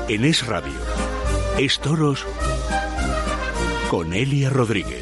En Es Radio, Es Toros con Elia Rodríguez.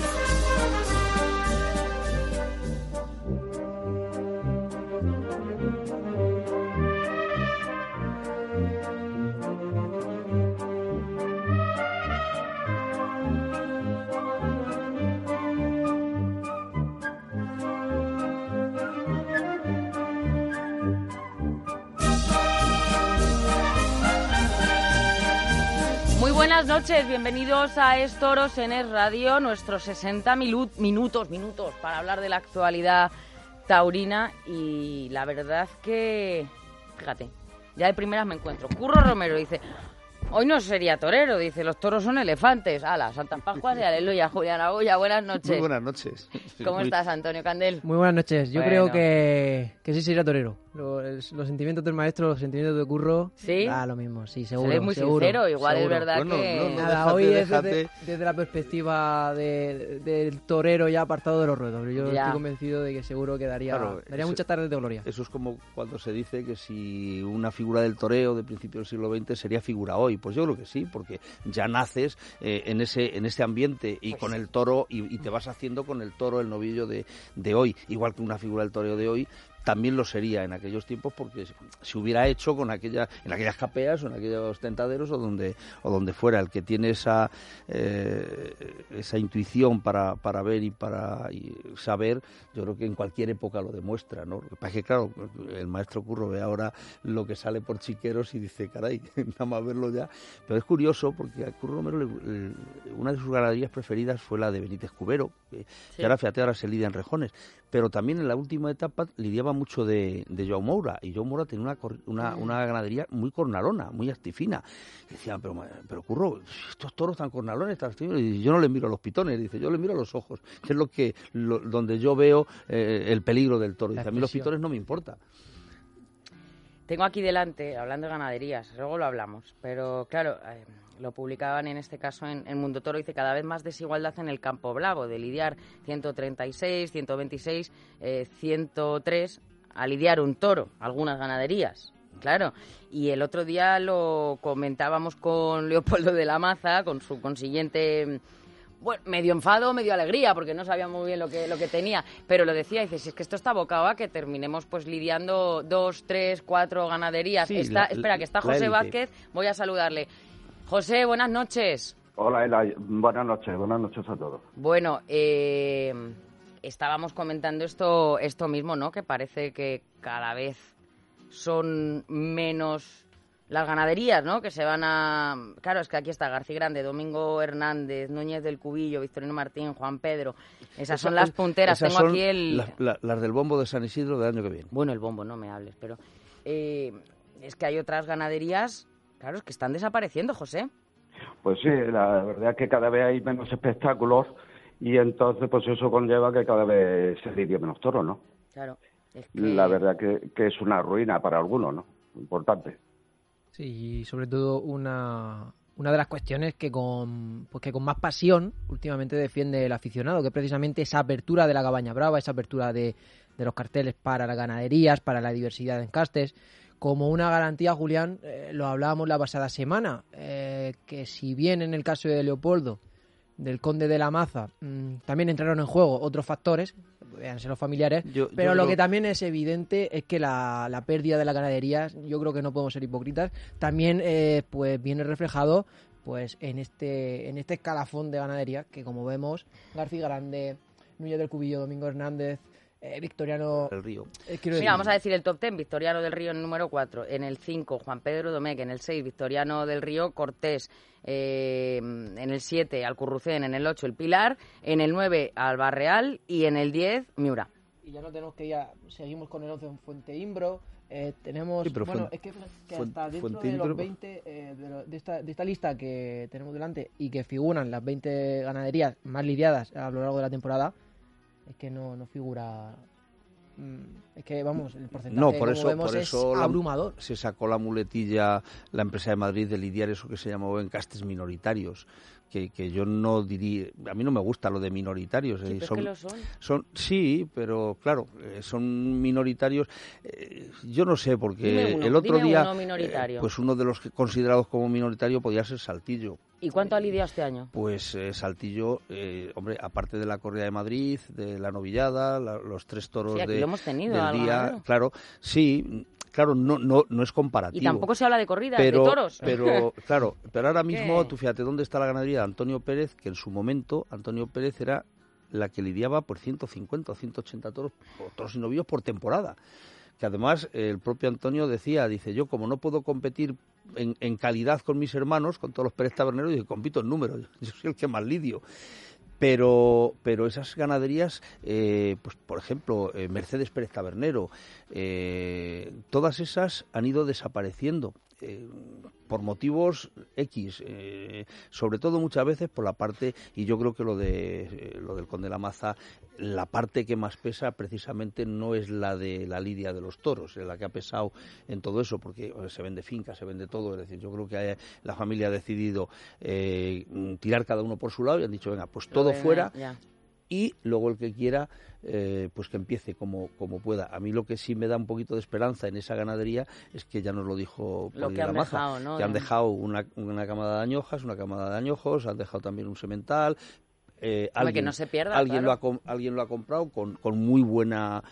Buenas noches, bienvenidos a Es Toros en Es Radio, nuestros 60 minutos para hablar de la actualidad taurina. Y la verdad que, fíjate, ya de primeras me encuentro. Curro Romero dice, hoy no sería torero, dice, los toros son elefantes. ¡Hala, Santas Pascuas y aleluya! Julián Agulla, buenas noches. Muy buenas noches. ¿Cómo estás, Antonio Candel? Muy buenas noches. Yo creo que sí sería torero. Los sentimientos del maestro, los sentimientos de Curro, ¿sí? Da lo mismo, sí, seguro. Seré muy seguro, sincero, igual seguro. Es verdad bueno, que... Nada, hoy es desde la perspectiva del torero ya apartado de los ruedos. Yo estoy convencido de que seguro que daría muchas tardes de gloria. Eso es como cuando se dice que si una figura del toreo de principio del siglo XX sería figura hoy. Pues yo creo que sí, porque ya naces en ese ambiente y con el toro y te vas haciendo con el toro el novillo de hoy. Igual que una figura del toreo de hoy también lo sería en aquellos tiempos, porque se hubiera hecho en aquellas capeas o en aquellos tentaderos o donde fuera. El que tiene esa intuición para ver y para saber, yo creo que en cualquier época lo demuestra, ¿no? Lo que pasa es que, claro, el maestro Curro ve ahora lo que sale por Chiqueros y dice, caray, nada más verlo ya. Pero es curioso porque a Curro Romero una de sus ganaderías preferidas fue la de Benítez Cubero, que ahora, fíjate, ahora se lidia en Rejones. Pero también en la última etapa lidiaba mucho de Joao Moura, y Joao Moura tenía una ganadería muy cornalona, muy actifina. Y decían, pero Curro, estos toros tan cornalones, y yo no les miro a los pitones, dice, yo les miro a los ojos, que es donde yo veo el peligro del toro. Dice, a mí los pitones no me importa. Tengo aquí delante, hablando de ganaderías, luego lo hablamos, pero claro, lo publicaban en este caso en Mundo Toro, dice cada vez más desigualdad en el campo bravo, de lidiar 136, 126, 103, a lidiar un toro, algunas ganaderías, claro. Y el otro día lo comentábamos con Leopoldo de la Maza, con su consiguiente... Bueno, medio enfado, medio alegría, porque no sabía muy bien lo que tenía, pero lo decía, dice, si es que esto está abocado a que terminemos pues lidiando 2, 3, 4 ganaderías. Sí, espera, que está José Vázquez, voy a saludarle. José, buenas noches. Hola, Ela, buenas noches a todos. Bueno, estábamos comentando esto mismo, ¿no? Que parece que cada vez son menos... las ganaderías, ¿no? Que se van a... Claro, es que aquí está García Grande, Domingo Hernández, Núñez del Cubillo, Victorino Martín, Juan Pedro. Esas son las punteras. Esas Tengo son aquí las del bombo de San Isidro del año que viene. Bueno, el bombo, no me hables, pero... es que hay otras ganaderías, claro, que están desapareciendo, José. Pues sí, la verdad es que cada vez hay menos espectáculos y entonces pues eso conlleva que cada vez se lidia menos toros, ¿no? Claro. Es que... La verdad que es una ruina para algunos, ¿no? Importante. Sí, y sobre todo una de las cuestiones que con más pasión últimamente defiende el aficionado, que es precisamente esa apertura de la cabaña brava, esa apertura de los carteles para las ganaderías, para la diversidad de encastes, como una garantía, Julián, lo hablábamos la pasada semana, que si bien en el caso de Leopoldo, del Conde de la Maza, también entraron en juego otros factores, podrían ser los familiares, pero lo que también es evidente es que la pérdida de las ganaderías, yo creo que no podemos ser hipócritas, también pues viene reflejado pues en este escalafón de ganadería que, como vemos, García Grande, Núñez del Cubillo, Domingo Hernández, Victoriano del Río. Mira, vamos a decir el top 10. Victoriano del Río en el número 4, en el 5 Juan Pedro Domecq, en el 6 Victoriano del Río Cortés, en el 7 Alcurrucén, en el 8 el Pilar, en el 9 Albarreal y en el 10 Miura. Y ya no tenemos que seguimos con el 11 en Fuente Imbro. Tenemos, sí, bueno, es que hasta dentro de los 20 de esta lista que tenemos delante y que figuran las 20 ganaderías más lidiadas a lo largo de la temporada, es que no figura Es que, vamos, el porcentaje, no, por como eso, vemos, por eso es abrumador. se sacó la muletilla la empresa de Madrid de lidiar eso que se llamó encastes minoritarios, que yo no diría, a mí no me gusta lo de minoritarios. Sí, pero es que lo son. Sí, pero claro, son minoritarios. Yo no sé, porque Dime uno, el otro día, uno minoritario. pues uno de los considerados como minoritario podía ser Saltillo. ¿Y cuánto ha lidiado este año? Pues Saltillo, hombre, aparte de la corrida de Madrid, de la novillada, los 3 toros Sí, aquí lo hemos tenido, del algo día, ganadero. claro, sí, claro, no es comparativo. Y tampoco se habla de corridas, pero, de toros. Pero, claro, pero ahora mismo, ¿Qué? tú fíjate dónde está la ganadería de Antonio Pérez, que en su momento Antonio Pérez era la que lidiaba por 150 o 180 toros y novillos por temporada. Que además el propio Antonio dice, yo como no puedo competir en calidad con mis hermanos, con todos los Pérez taberneros, dice, compito en número, yo soy el que más lidio. Pero esas ganaderías, pues por ejemplo, Mercedes Pérez Tabernero, todas esas han ido desapareciendo por motivos X, sobre todo muchas veces por la parte, y yo creo que lo del Conde de la Maza, la parte que más pesa precisamente no es la de la lidia de los toros, es la que ha pesado en todo eso, porque se vende finca, se vende todo, es decir, yo creo que la familia ha decidido tirar cada uno por su lado y han dicho, venga, pues todo fuera. Ya. Y luego el que quiera, pues que empiece como pueda. A mí lo que sí me da un poquito de esperanza en esa ganadería es que ya nos lo dijo Poli de la Maza, dejado, ¿no? que han dejado una camada de añojas, una camada de añojos, han dejado también un semental. Alguien, que no se pierda, alguien, claro. alguien lo ha comprado con muy buena,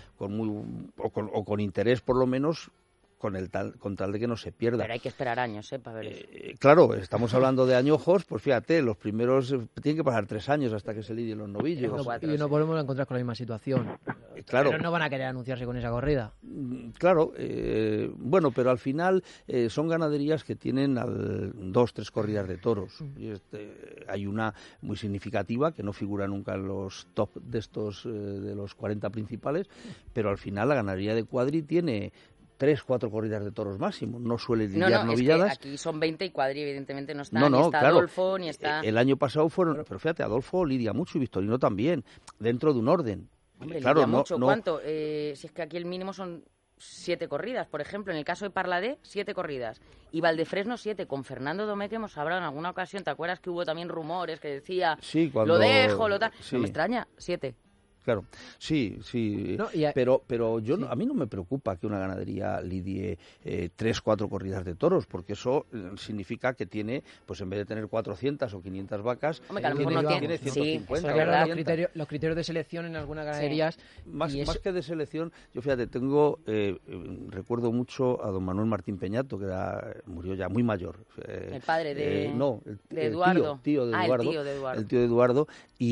o con interés por lo menos, con tal de que no se pierda. Pero hay que esperar años, para ver eso. Claro, estamos hablando de añojos, pues fíjate, los primeros tienen que pasar 3 años hasta que se lidien los novillos. Y nos volvemos a encontrar con la misma situación. Claro. Pero no van a querer anunciarse con esa corrida. Claro, bueno, pero al final son ganaderías que tienen 2-3 corridas de toros. Y hay una muy significativa que no figura nunca en los top de estos de los 40 principales, pero al final la ganadería de Cuadri tiene 3-4 corridas de toros máximo, no suele lidiar novilladas. Es que aquí son 20 y Cuadri evidentemente no está, ni está claro. Adolfo, ni está... El año pasado fueron, pero fíjate, Adolfo lidia mucho y Victorino también, dentro de un orden. Hombre, claro, lidia mucho. ¿Cuánto? Si es que aquí el mínimo son 7 corridas, por ejemplo, en el caso de Parladé, 7 corridas. Y Valdefresno 7, con Fernando Domé, que hemos hablado en alguna ocasión, ¿te acuerdas que hubo también rumores que decía, sí, cuando... lo dejo, lo tal? Sí. No me extraña, 7. Claro, sí, No, pero yo sí. A mí no me preocupa que una ganadería lidie 3-4 corridas de toros, porque eso significa que tiene, pues en vez de tener 400 o 500 vacas, hombre, que a lo mejor no tiene 150. Sí, los criterios de selección en algunas ganaderías... Sí. Más que de selección, yo fíjate, recuerdo mucho a don Manuel Martín Peñato, que murió ya muy mayor. El padre de... de Eduardo. Tío de Eduardo. El tío de Eduardo.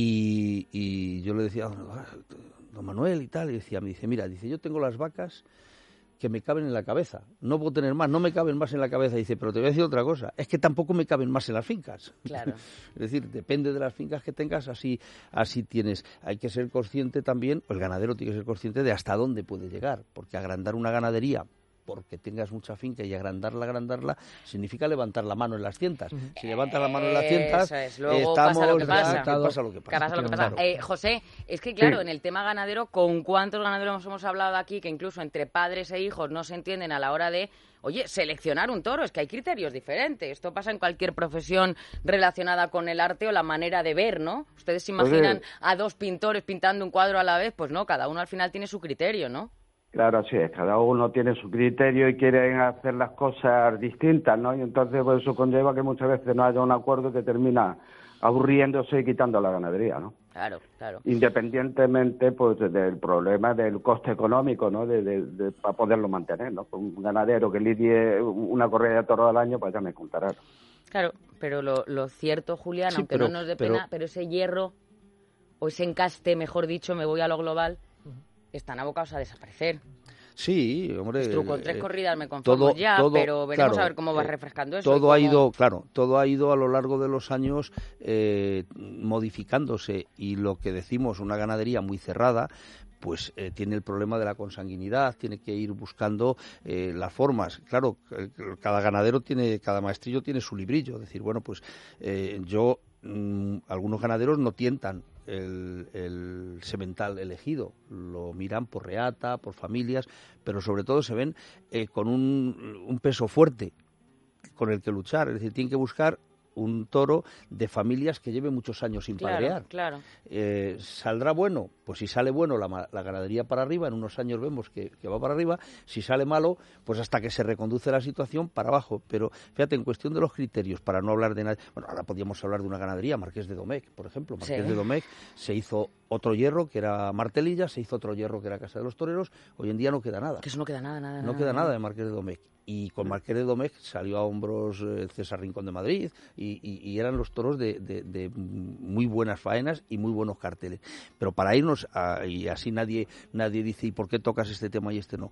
Y yo le decía... don Manuel y tal, y me dice, mira, yo tengo las vacas que me caben en la cabeza, no puedo tener más, no me caben más en la cabeza, dice, pero te voy a decir otra cosa, es que tampoco me caben más en las fincas. Claro. Es decir, depende de las fincas que tengas, así tienes. Hay que ser consciente también, o el ganadero tiene que ser consciente de hasta dónde puede llegar, porque agrandar una ganadería porque tengas mucha finca y agrandarla significa levantar la mano en las cientas. Si levantas la mano en las cientas, luego estamos... pasa lo que pasa. Pasa lo que pasa. Claro. José, es que claro, en el tema ganadero, ¿con cuántos ganaderos hemos hablado aquí que incluso entre padres e hijos no se entienden a la hora de, oye, seleccionar un toro? Es que hay criterios diferentes. Esto pasa en cualquier profesión relacionada con el arte o la manera de ver, ¿no? Ustedes se imaginan a 2 pintores pintando un cuadro a la vez, pues no, cada uno al final tiene su criterio, ¿no? Claro, así es, cada uno tiene su criterio y quieren hacer las cosas distintas, ¿no? Y entonces pues, eso conlleva que muchas veces no haya un acuerdo que termina aburriéndose y quitando la ganadería, ¿no? Claro. Independientemente pues del problema del coste económico, ¿no? De para poderlo mantener, ¿no? Un ganadero que lidie una corrida de toros al año, pues ya me contará. Claro, pero lo cierto, Julián, aunque no nos dé pena, pero ese hierro, o ese encaste, mejor dicho, me voy a lo global, están abocados a desaparecer. Sí, hombre. Con 3 corridas me conformo pero veremos a ver cómo va refrescando eso. Todo ha ido a lo largo de los años modificándose, y lo que decimos, una ganadería muy cerrada, pues tiene el problema de la consanguinidad, tiene que ir buscando las formas. Claro, cada ganadero cada maestrillo tiene su librillo, es decir, bueno, pues algunos ganaderos no tientan el semental elegido. Lo miran por reata, por familias, pero sobre todo se ven con un peso fuerte con el que luchar. Es decir, tienen que buscar un toro de familias que lleve muchos años sin padrear. Claro. ¿Saldrá bueno? Pues si sale bueno la ganadería para arriba, en unos años vemos que va para arriba. Si sale malo, pues hasta que se reconduce la situación para abajo. Pero fíjate, en cuestión de los criterios, para no hablar de nada... Bueno, ahora podríamos hablar de una ganadería, Marqués de Domecq, por ejemplo. Marqués de Domecq se hizo otro hierro, que era Martelilla, se hizo otro hierro, que era Casa de los Toreros. Hoy en día no queda nada. Que eso no queda nada. No queda nada de Marqués de Domecq. Y con Marqués de Domecq salió a hombros César Rincón de Madrid y eran los toros de muy buenas faenas y muy buenos carteles. Pero para irnos, y así nadie dice, ¿y por qué tocas este tema y este no?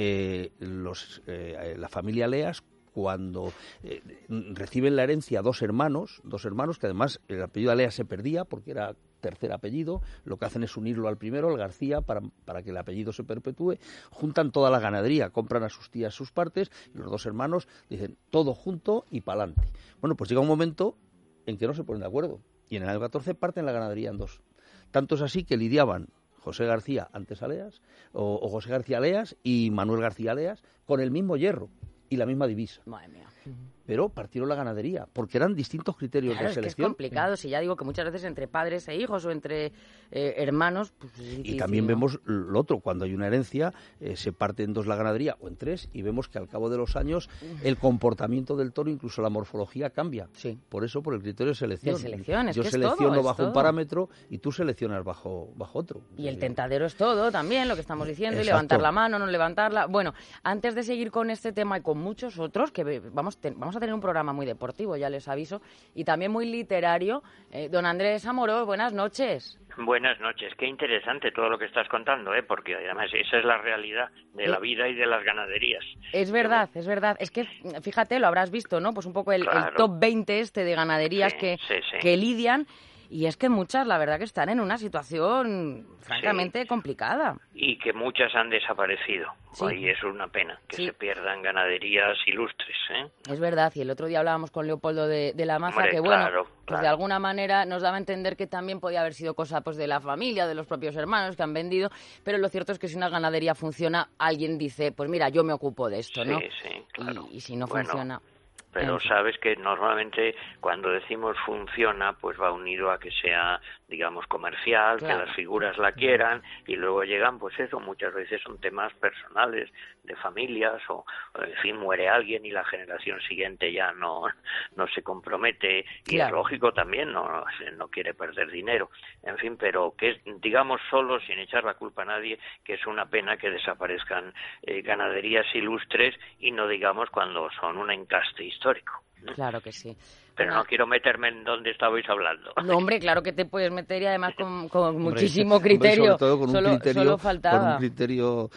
La familia Leas, cuando reciben la herencia dos hermanos que además el apellido Alea se perdía porque era tercer apellido, lo que hacen es unirlo al primero, al García, para que el apellido se perpetúe, juntan toda la ganadería, compran a sus tías sus partes, y los dos hermanos dicen todo junto y pa'lante. Bueno, pues llega un momento en que no se ponen de acuerdo, y en el año 14 parten la ganadería en dos. Tanto es así que lidiaban José García antes Aleas, o José García Aleas y Manuel García Aleas, con el mismo hierro y la misma divisa. Madre mía. Pero partieron la ganadería, porque eran distintos criterios de selección. Es que es complicado, si ya digo que muchas veces entre padres e hijos o entre hermanos... Pues es difícil, y también ¿no? vemos lo otro, cuando hay una herencia, se parte en dos la ganadería o en tres, y vemos que al cabo de los años el comportamiento del toro, incluso la morfología, cambia. Sí. Por eso, por el criterio de selección. De selección, es Yo que es selecciono todo, bajo es un todo. parámetro y tú seleccionas bajo otro. Y el tentadero es todo también, lo que estamos diciendo, y Exacto. levantar la mano, no levantarla. Bueno, antes de seguir con este tema y con muchos otros, que vamos a tener un programa muy deportivo, ya les aviso, y también muy literario. Don Andrés Amorós, buenas noches. Buenas noches. Qué interesante todo lo que estás contando, porque además esa es la realidad de la vida y de las ganaderías. Es verdad, es verdad. Es que, fíjate, lo habrás visto, ¿no? Pues un poco el top 20 de ganaderías que lidian. Y es que muchas, la verdad, que están en una situación francamente complicada. Y que muchas han desaparecido. Sí. Y es una pena que se pierdan ganaderías ilustres. Es verdad, y el otro día hablábamos con Leopoldo de la Maza, Hombre, que bueno, claro. Pues de alguna manera nos daba a entender que también podía haber sido cosa pues de la familia, de los propios hermanos que han vendido, pero lo cierto es que si una ganadería funciona, alguien dice, pues mira, yo me ocupo de esto, ¿no? Sí, claro. Y si no funciona... Pero sabes que normalmente cuando decimos funciona, pues va unido a que sea, digamos, comercial, claro, que las figuras la quieran, y luego llegan, pues eso, muchas veces son temas personales, de familias, o en fin, muere alguien y la generación siguiente ya no se compromete, y es lógico también, no quiere perder dinero, en fin, pero que digamos solo, sin echar la culpa a nadie, que es una pena que desaparezcan ganaderías ilustres, y no digamos cuando son un encaste histórico. Claro que sí. Pero no quiero meterme en donde estabais hablando. No, hombre, claro que te puedes meter, y además con muchísimo criterio. Sobre todo con solo faltaba. Con un criterio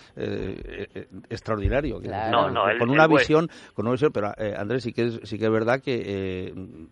extraordinario. Claro. Con una visión, pero Andrés, sí que es verdad que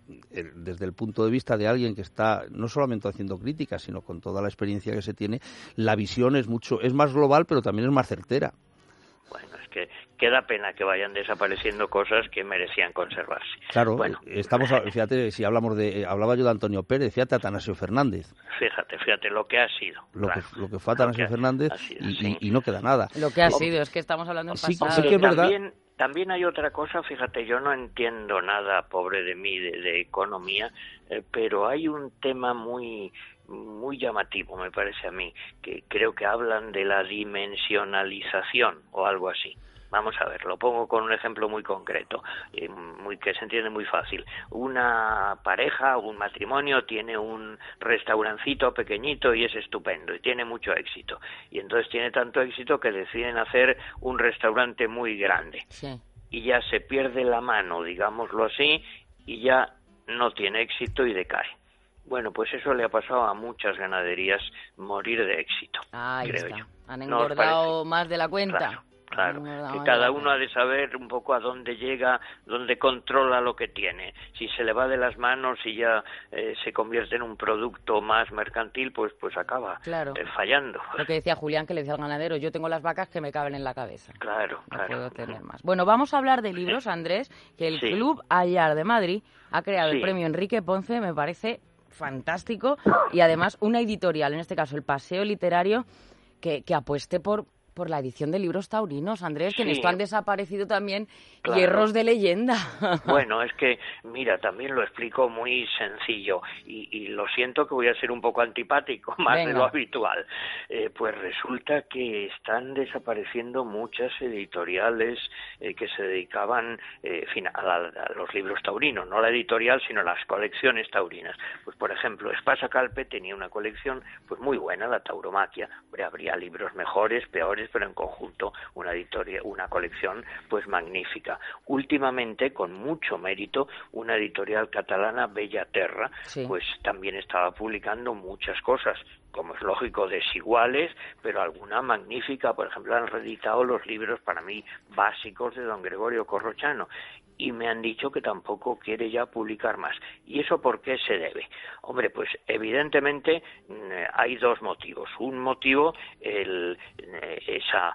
desde el punto de vista de alguien que está no solamente haciendo críticas, sino con toda la experiencia que se tiene, la visión es más global, pero también es más certera. Bueno, es que queda pena que vayan desapareciendo cosas que merecían conservarse. Claro, bueno, fíjate, si hablaba yo de Antonio Pérez, fíjate Atanasio Fernández. Fíjate lo que ha sido. Lo que fue Atanasio Fernández y no queda nada. Lo que ha sido, es que estamos hablando en pasado. Sí que es verdad. También hay otra cosa, fíjate, yo no entiendo nada, pobre de mí, de economía, pero hay un tema muy llamativo, me parece a mí, que creo que hablan de la dimensionalización o algo así. Vamos a ver, lo pongo con un ejemplo muy concreto, que se entiende muy fácil. Una pareja o un matrimonio tiene un restaurancito pequeñito y es estupendo y tiene mucho éxito. Y entonces tiene tanto éxito que deciden hacer un restaurante muy grande. Sí. Y ya se pierde la mano, digámoslo así, y ya no tiene éxito y decae. Bueno, pues eso le ha pasado a muchas ganaderías, morir de éxito. Ahí creo está. yo. Han engordado más de la cuenta. Claro, que cada uno ha de saber un poco a dónde llega, dónde controla lo que tiene. Si se le va de las manos y ya se convierte en un producto más mercantil, pues acaba fallando. Lo que decía Julián, que le decía al ganadero, yo tengo las vacas que me caben en la cabeza. Claro. No puedo tener más. Bueno, vamos a hablar de libros, Andrés, que el Club Ayar de Madrid ha creado el premio Enrique Ponce, me parece fantástico, y además una editorial, en este caso el Paseo Literario, que apueste por la edición de libros taurinos, Andrés, que en esto han desaparecido también hierros de leyenda. Bueno, es que, mira, también lo explico muy sencillo, y lo siento que voy a ser un poco antipático, más de lo habitual. Pues resulta que están desapareciendo muchas editoriales que se dedicaban a los libros taurinos, no la editorial, sino las colecciones taurinas. Pues, por ejemplo, Espasa Calpe tenía una colección pues muy buena, la Tauromaquia. Habría libros mejores, peores, pero en conjunto una colección pues magnífica. Últimamente, con mucho mérito, una editorial catalana, Bellaterra, pues también estaba publicando muchas cosas, como es lógico, desiguales, pero alguna magnífica. Por ejemplo, han reeditado los libros para mí básicos de don Gregorio Corrochano, y me han dicho que tampoco quiere ya publicar más. ¿Y eso por qué se debe? Hombre, pues evidentemente hay dos motivos. Un motivo, esa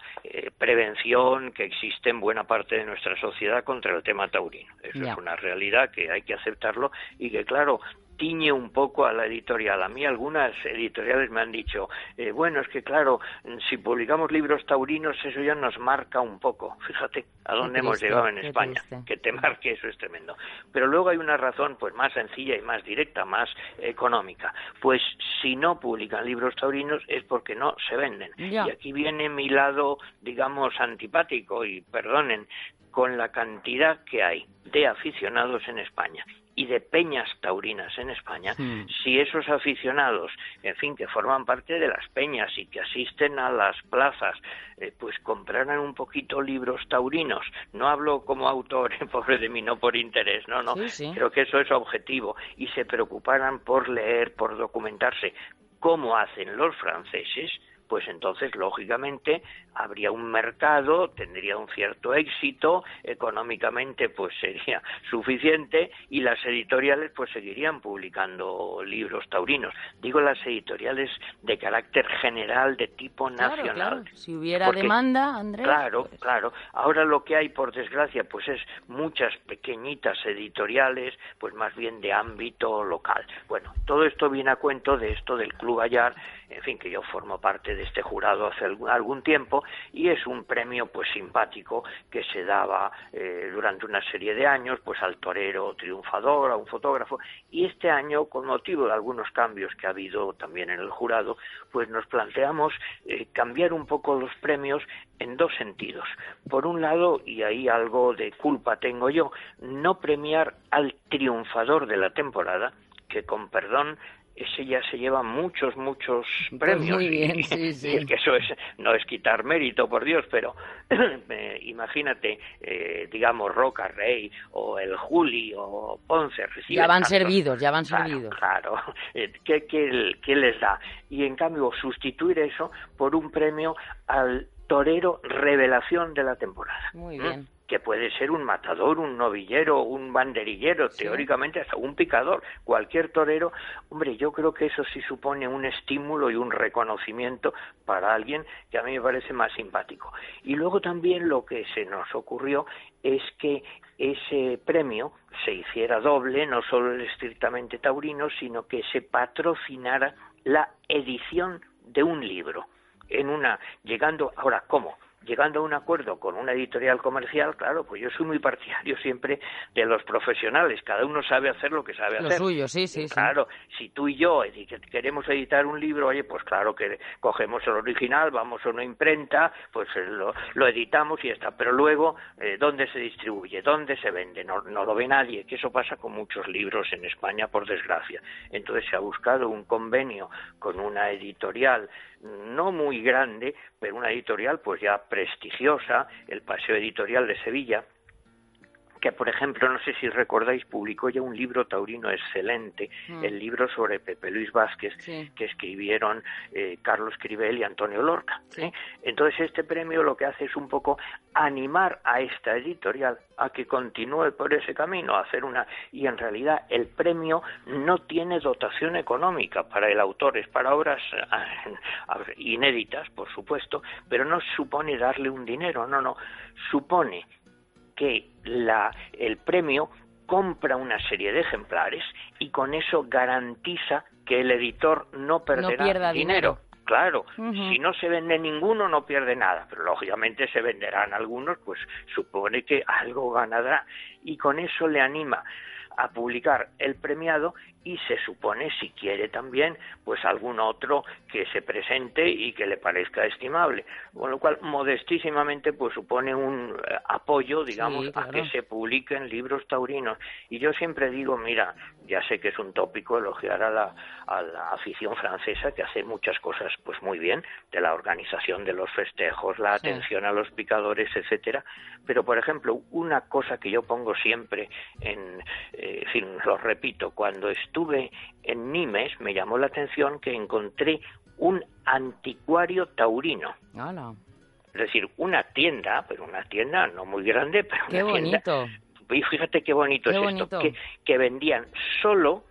prevención que existe en buena parte de nuestra sociedad contra el tema taurino. Eso es una realidad que hay que aceptarlo, y que, claro, tiñe un poco a la editorial. A mí algunas editoriales me han dicho, bueno, es que claro, si publicamos libros taurinos, eso ya nos marca un poco. Fíjate a dónde hemos llegado en España, que te marque, eso es tremendo. Pero luego hay una razón pues más sencilla y más directa, más económica. Pues si no publican libros taurinos es porque no se venden. Y aquí viene mi lado, digamos, antipático, y perdonen, con la cantidad que hay de aficionados en España y de peñas taurinas en España, si esos aficionados, en fin, que forman parte de las peñas y que asisten a las plazas, pues compraran un poquito libros taurinos, no hablo como autor, pobre de mí, no por interés, no, creo que eso es objetivo, y se preocuparan por leer, por documentarse, como hacen los franceses, pues entonces, lógicamente, habría un mercado, tendría un cierto éxito, económicamente pues sería suficiente, y las editoriales pues seguirían publicando libros taurinos. Digo las editoriales de carácter general, de tipo nacional. Claro. Si hubiera demanda, Andrés. Claro. Ahora lo que hay, por desgracia, pues es muchas pequeñitas editoriales, pues más bien de ámbito local. Bueno, todo esto viene a cuento de esto del Club Ayar, en fin, que yo formo parte de este jurado hace algún tiempo, y es un premio pues simpático que se daba durante una serie de años pues al torero triunfador, a un fotógrafo, y este año, con motivo de algunos cambios que ha habido también en el jurado, pues nos planteamos cambiar un poco los premios en dos sentidos. Por un lado, y ahí algo de culpa tengo yo, no premiar al triunfador de la temporada, que con perdón ese ya se lleva muchos premios. Muy bien, sí. Y que eso no es quitar mérito, por Dios, pero imagínate, digamos, Roca Rey o el Juli o Ponce. Ya van servidos. Claro. ¿Qué les da? Y en cambio, sustituir eso por un premio al torero revelación de la temporada. Muy bien. Que puede ser un matador, un novillero, un banderillero, teóricamente hasta un picador, cualquier torero. Hombre, yo creo que eso sí supone un estímulo y un reconocimiento para alguien que a mí me parece más simpático. Y luego también lo que se nos ocurrió es que ese premio se hiciera doble, no solo el estrictamente taurino, sino que se patrocinara la edición de un libro. Llegando a un acuerdo con una editorial comercial, claro, pues yo soy muy partidario siempre de los profesionales, cada uno sabe hacer lo que sabe hacer. Lo suyo, sí. Claro, si tú y yo queremos editar un libro, oye, pues claro que cogemos el original, vamos a una imprenta, pues lo editamos y ya está, pero luego, ¿dónde se distribuye? ¿Dónde se vende? No lo ve nadie, que eso pasa con muchos libros en España, por desgracia. Entonces se ha buscado un convenio con una editorial no muy grande, pero una editorial pues ya prestigiosa, el Paseo Editorial de Sevilla, que, por ejemplo, no sé si recordáis, publicó ya un libro taurino excelente, el libro sobre Pepe Luis Vázquez, que escribieron Carlos Cribel y Antonio Lorca. Entonces, este premio lo que hace es un poco animar a esta editorial a que continúe por ese camino, a hacer y en realidad el premio no tiene dotación económica para el autor, es para obras inéditas, por supuesto, pero no supone darle un dinero, no, supone que el premio compra una serie de ejemplares y con eso garantiza que el editor no perderá dinero. Claro, si no se vende ninguno no pierde nada, pero lógicamente se venderán algunos, pues supone que algo ganará y con eso le anima a publicar el premiado y se supone, si quiere también, pues algún otro que se presente y que le parezca estimable, con lo cual modestísimamente pues supone un apoyo, digamos, sí, claro, a que se publiquen libros taurinos. Y yo siempre digo, mira, ya sé que es un tópico elogiar a la afición francesa, que hace muchas cosas pues muy bien, de la organización de los festejos, la atención a los picadores, etcétera, pero por ejemplo, una cosa que yo pongo siempre en fin, lo repito, cuando estuve en Nimes me llamó la atención que encontré un anticuario taurino. ¡Hala! Es decir, una tienda, pero una tienda no muy grande, pero ¡qué una bonito! Tienda. Y fíjate qué bonito es esto, que vendían solo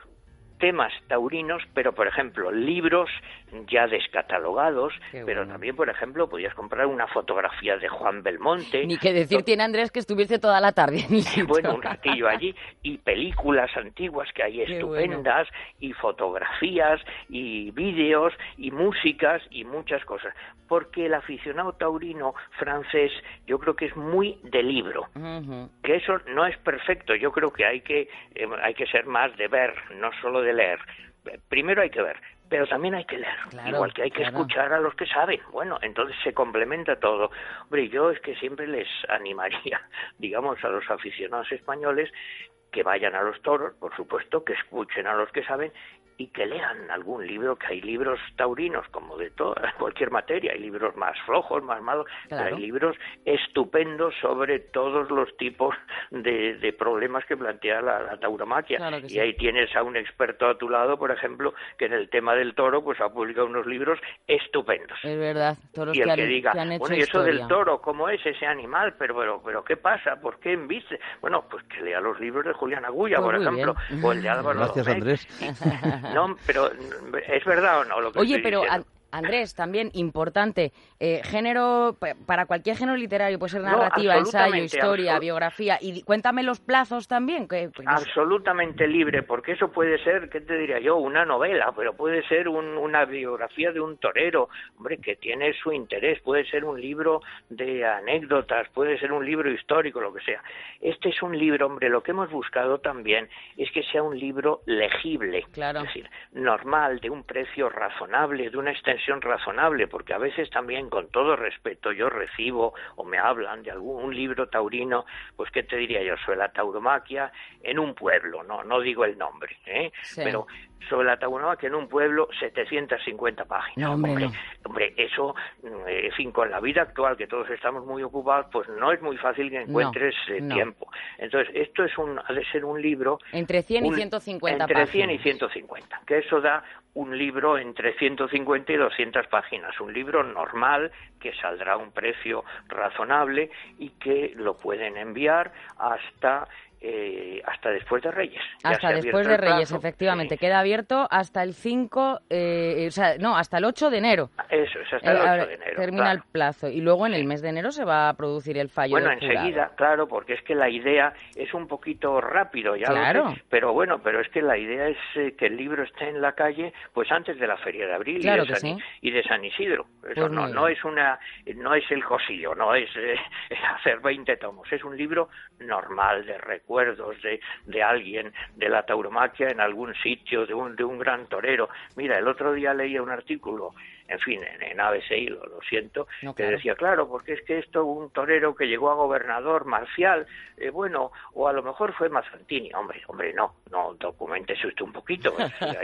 temas taurinos, pero por ejemplo libros ya descatalogados, pero también por ejemplo podías comprar una fotografía de Juan Belmonte. Ni que decir tiene Andrés que estuviste toda la tarde en el bueno, un ratillo allí, y películas antiguas que hay estupendas, y fotografías, y vídeos, y músicas, y muchas cosas, porque el aficionado taurino francés yo creo que es muy de libro, que eso no es perfecto, yo creo que hay que ser más de ver, no solo de leer. Primero hay que ver, pero también hay que leer, igual que hay que escuchar a los que saben. Bueno, entonces se complementa todo. Hombre, yo es que siempre les animaría, digamos, a los aficionados españoles que vayan a los toros, por supuesto, que escuchen a los que saben y que lean algún libro, que hay libros taurinos como de toda cualquier materia, hay libros más flojos, más malos, pero hay libros estupendos sobre todos los tipos de problemas que plantea la tauromaquia, y ahí tienes a un experto a tu lado, por ejemplo, que en el tema del toro pues ha publicado unos libros estupendos. Es verdad, toros y el que diga, han hecho bueno, y eso historia. del toro, ¿cómo es ese animal? Pero ¿qué pasa? ¿Por qué embiste? Bueno, pues que lea los libros de Julián Agulla, pues por ejemplo, o el de Álvaro Gracias, Domecq. Andrés. No, pero ¿es verdad o no lo que Oye, estoy pero diciendo? Andrés, también importante, género, para cualquier género literario, puede ser narrativa, ensayo, historia, biografía, y cuéntame los plazos también. Absolutamente libre, porque eso puede ser, ¿qué te diría yo?, una novela, pero puede ser una biografía de un torero, hombre, que tiene su interés, puede ser un libro de anécdotas, puede ser un libro histórico, lo que sea. Este es un libro, hombre, lo que hemos buscado también es que sea un libro legible, claro, es decir, normal, de un precio razonable, de una extensión razonable, porque a veces también, con todo respeto, yo recibo o me hablan de algún libro taurino, pues qué te diría yo, sobre la tauromaquia en un pueblo, no digo el nombre, pero sobre la tauromaquia en un pueblo, 750 páginas. No, hombre, eso, en fin, con la vida actual, que todos estamos muy ocupados, pues no es muy fácil que encuentres tiempo. Entonces, esto ha de ser un libro entre 100 y 150 entre páginas. 100 y 150, que eso da un libro entre 150 y 200 páginas, un libro normal que saldrá a un precio razonable y que lo pueden enviar hasta después de Reyes. Hasta después de Reyes, efectivamente. Queda abierto hasta el 5, hasta el 8 de enero. Eso es, hasta el 8 de enero. Termina el plazo. Y luego en el mes de enero se va a producir el fallo del jurado. Enseguida, claro, porque es que la idea es un poquito rápido, ya lo sé, pero es que la idea es que el libro esté en la calle pues antes de la Feria de Abril y de San Isidro. Eso pues no es el Cosillo, no es hacer 20 tomos, es un libro normal de recuerdos de alguien de la tauromaquia en algún sitio, de un gran torero. Mira, el otro día leía un artículo, en fin, en ABC, lo siento, que decía, claro, porque es que esto, un torero que llegó a gobernador, Marcial, o a lo mejor fue Mazzantini. Hombre, no, documentese usted un poquito,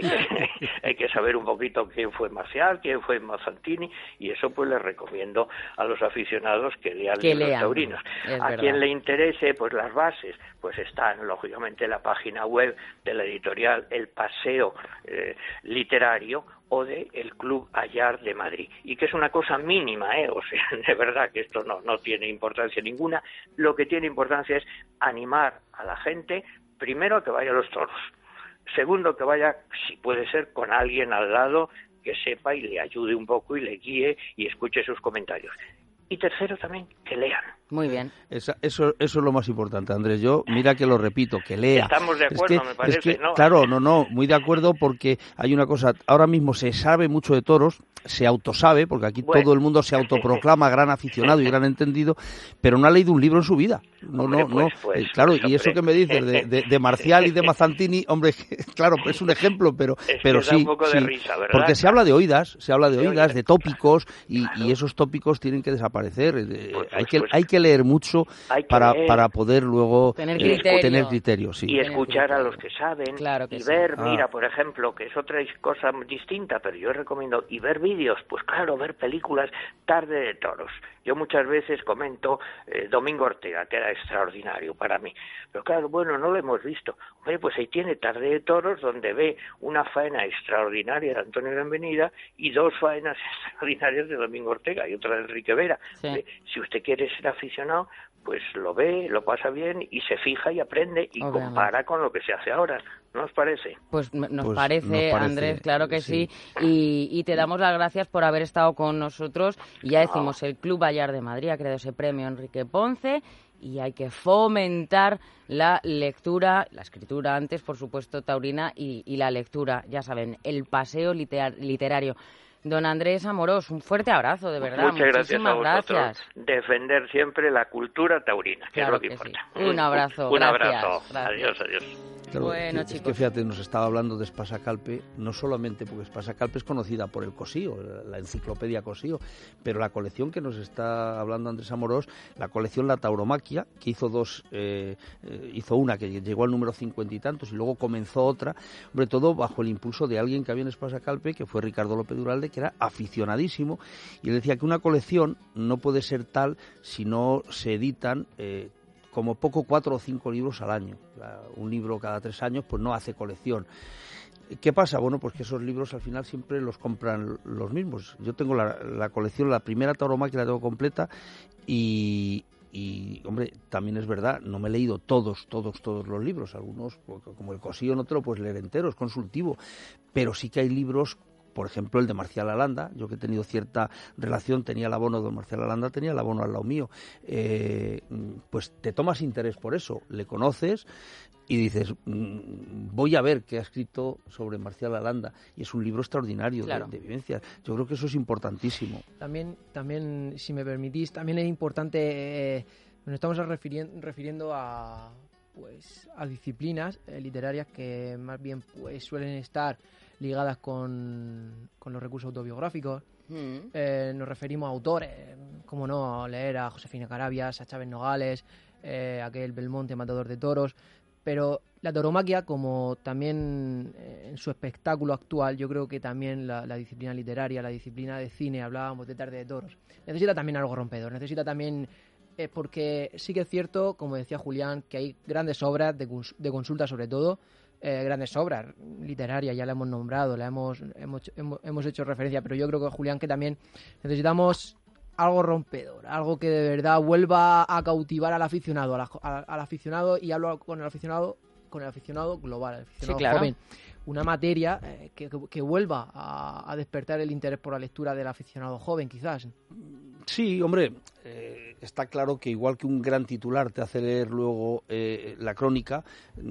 hay que saber un poquito quién fue Marcial, quién fue Mazzantini, y eso pues les recomiendo a los aficionados que lean libros taurinos. A quien le interese, pues las bases, pues están, lógicamente, en la página web de la editorial El Paseo Literario, o de el Club Ayar de Madrid, y que es una cosa mínima, o sea, de verdad que esto no tiene importancia ninguna. Lo que tiene importancia es animar a la gente, primero, a que vaya a los toros, segundo, que vaya, si puede ser, con alguien al lado que sepa y le ayude un poco y le guíe y escuche sus comentarios, y tercero también, que lean, Muy bien. Eso es lo más importante, Andrés. Yo, mira que lo repito, que lea. Estamos de acuerdo, me parece, ¿no? Claro, muy de acuerdo, porque hay una cosa, ahora mismo se sabe mucho de toros, se autosabe, porque aquí todo el mundo se autoproclama gran aficionado y gran entendido, pero no ha leído un libro en su vida. Claro, y eso que me dices de Marcial y de Mazzantini, hombre, claro, es un ejemplo, pero sí, un poco de risa, ¿verdad? Porque se habla de oídas, de tópicos, y esos tópicos tienen que desaparecer. Hay que leer mucho para poder luego tener criterio, sí. Y escuchar a los que saben, claro que y sí. ver, mira, por ejemplo, que es otra cosa distinta, pero yo recomiendo, y ver vídeos, pues claro, ver películas, Tarde de Toros. Yo muchas veces comento Domingo Ortega, que era extraordinario para mí. Pero claro, bueno, no lo hemos visto. Hombre, pues ahí tiene Tarde de Toros, donde ve una faena extraordinaria de Antonio Benvenida y 2 faenas extraordinarias de Domingo Ortega y otra de Enrique Vera. Sí. Si usted quiere ser aficionado, pues lo ve, lo pasa bien y se fija y aprende y compara con lo que se hace ahora. ¿No os parece? Pues nos parece, Andrés, claro que sí. Y te damos las gracias por haber estado con nosotros. Y ya decimos, el Club Bayard de Madrid ha creado ese premio Enrique Ponce y hay que fomentar la lectura, la escritura antes, por supuesto, taurina, y la lectura, ya saben, el paseo literario. Don Andrés Amorós, un fuerte abrazo, de verdad. Muchas gracias a vosotros. Gracias. Defender siempre la cultura taurina, que claro es lo que importa. Sí. Un abrazo. Un gracias. abrazo. Gracias. Adiós. Claro, bueno, chicos. Es que fíjate, nos estaba hablando de Espasacalpe, no solamente porque Espasacalpe es conocida por el Cosío, la enciclopedia Cosío, pero la colección que nos está hablando Andrés Amorós, la colección La Tauromaquia, que hizo una que llegó al número 50 y tantos y luego comenzó otra, sobre todo bajo el impulso de alguien que había en Espasacalpe, que fue Ricardo López Duralde, que era aficionadísimo, y él decía que una colección no puede ser tal si no se editan como poco 4 o 5 libros al año. Un libro cada 3 años pues no hace colección. ¿Qué pasa? Bueno, pues que esos libros al final siempre los compran los mismos. Yo tengo la colección, la primera tauromaquia la tengo completa y hombre, también es verdad, no me he leído todos los libros. Algunos, como el Cosío, no te lo puedes leer entero, es consultivo. Pero sí que hay libros, por ejemplo, el de Marcial Alanda. Yo que he tenido cierta relación, tenía el abono de Marcial Alanda, tenía el abono al lado mío. Pues te tomas interés por eso, le conoces y dices, voy a ver qué ha escrito sobre Marcial Alanda. Y es un libro extraordinario, claro, de vivencias. Yo creo que eso es importantísimo. También, si me permitís, también es importante, nos estamos refiriendo a disciplinas literarias que más bien pues suelen estar ligadas con los recursos autobiográficos. Nos referimos a autores, como no, leer a Josefina Carabias, a Chávez Nogales, aquel Belmonte, Matador de Toros, pero la tauromaquia, como también en su espectáculo actual, yo creo que también la disciplina literaria, la disciplina de cine, hablábamos de Tarde de Toros, necesita también algo rompedor, necesita también, porque sí que es cierto, como decía Julián, que hay grandes obras de consulta sobre todo, grandes obras literarias, ya la hemos nombrado, hemos hecho referencia, pero yo creo que, Julián, que también necesitamos algo rompedor, algo que de verdad vuelva a cautivar al aficionado, al aficionado, y hablo con el aficionado global, el aficionado joven. Una materia que vuelva a despertar el interés por la lectura del aficionado joven, quizás. Sí, hombre, está claro que igual que un gran titular te hace leer luego la crónica,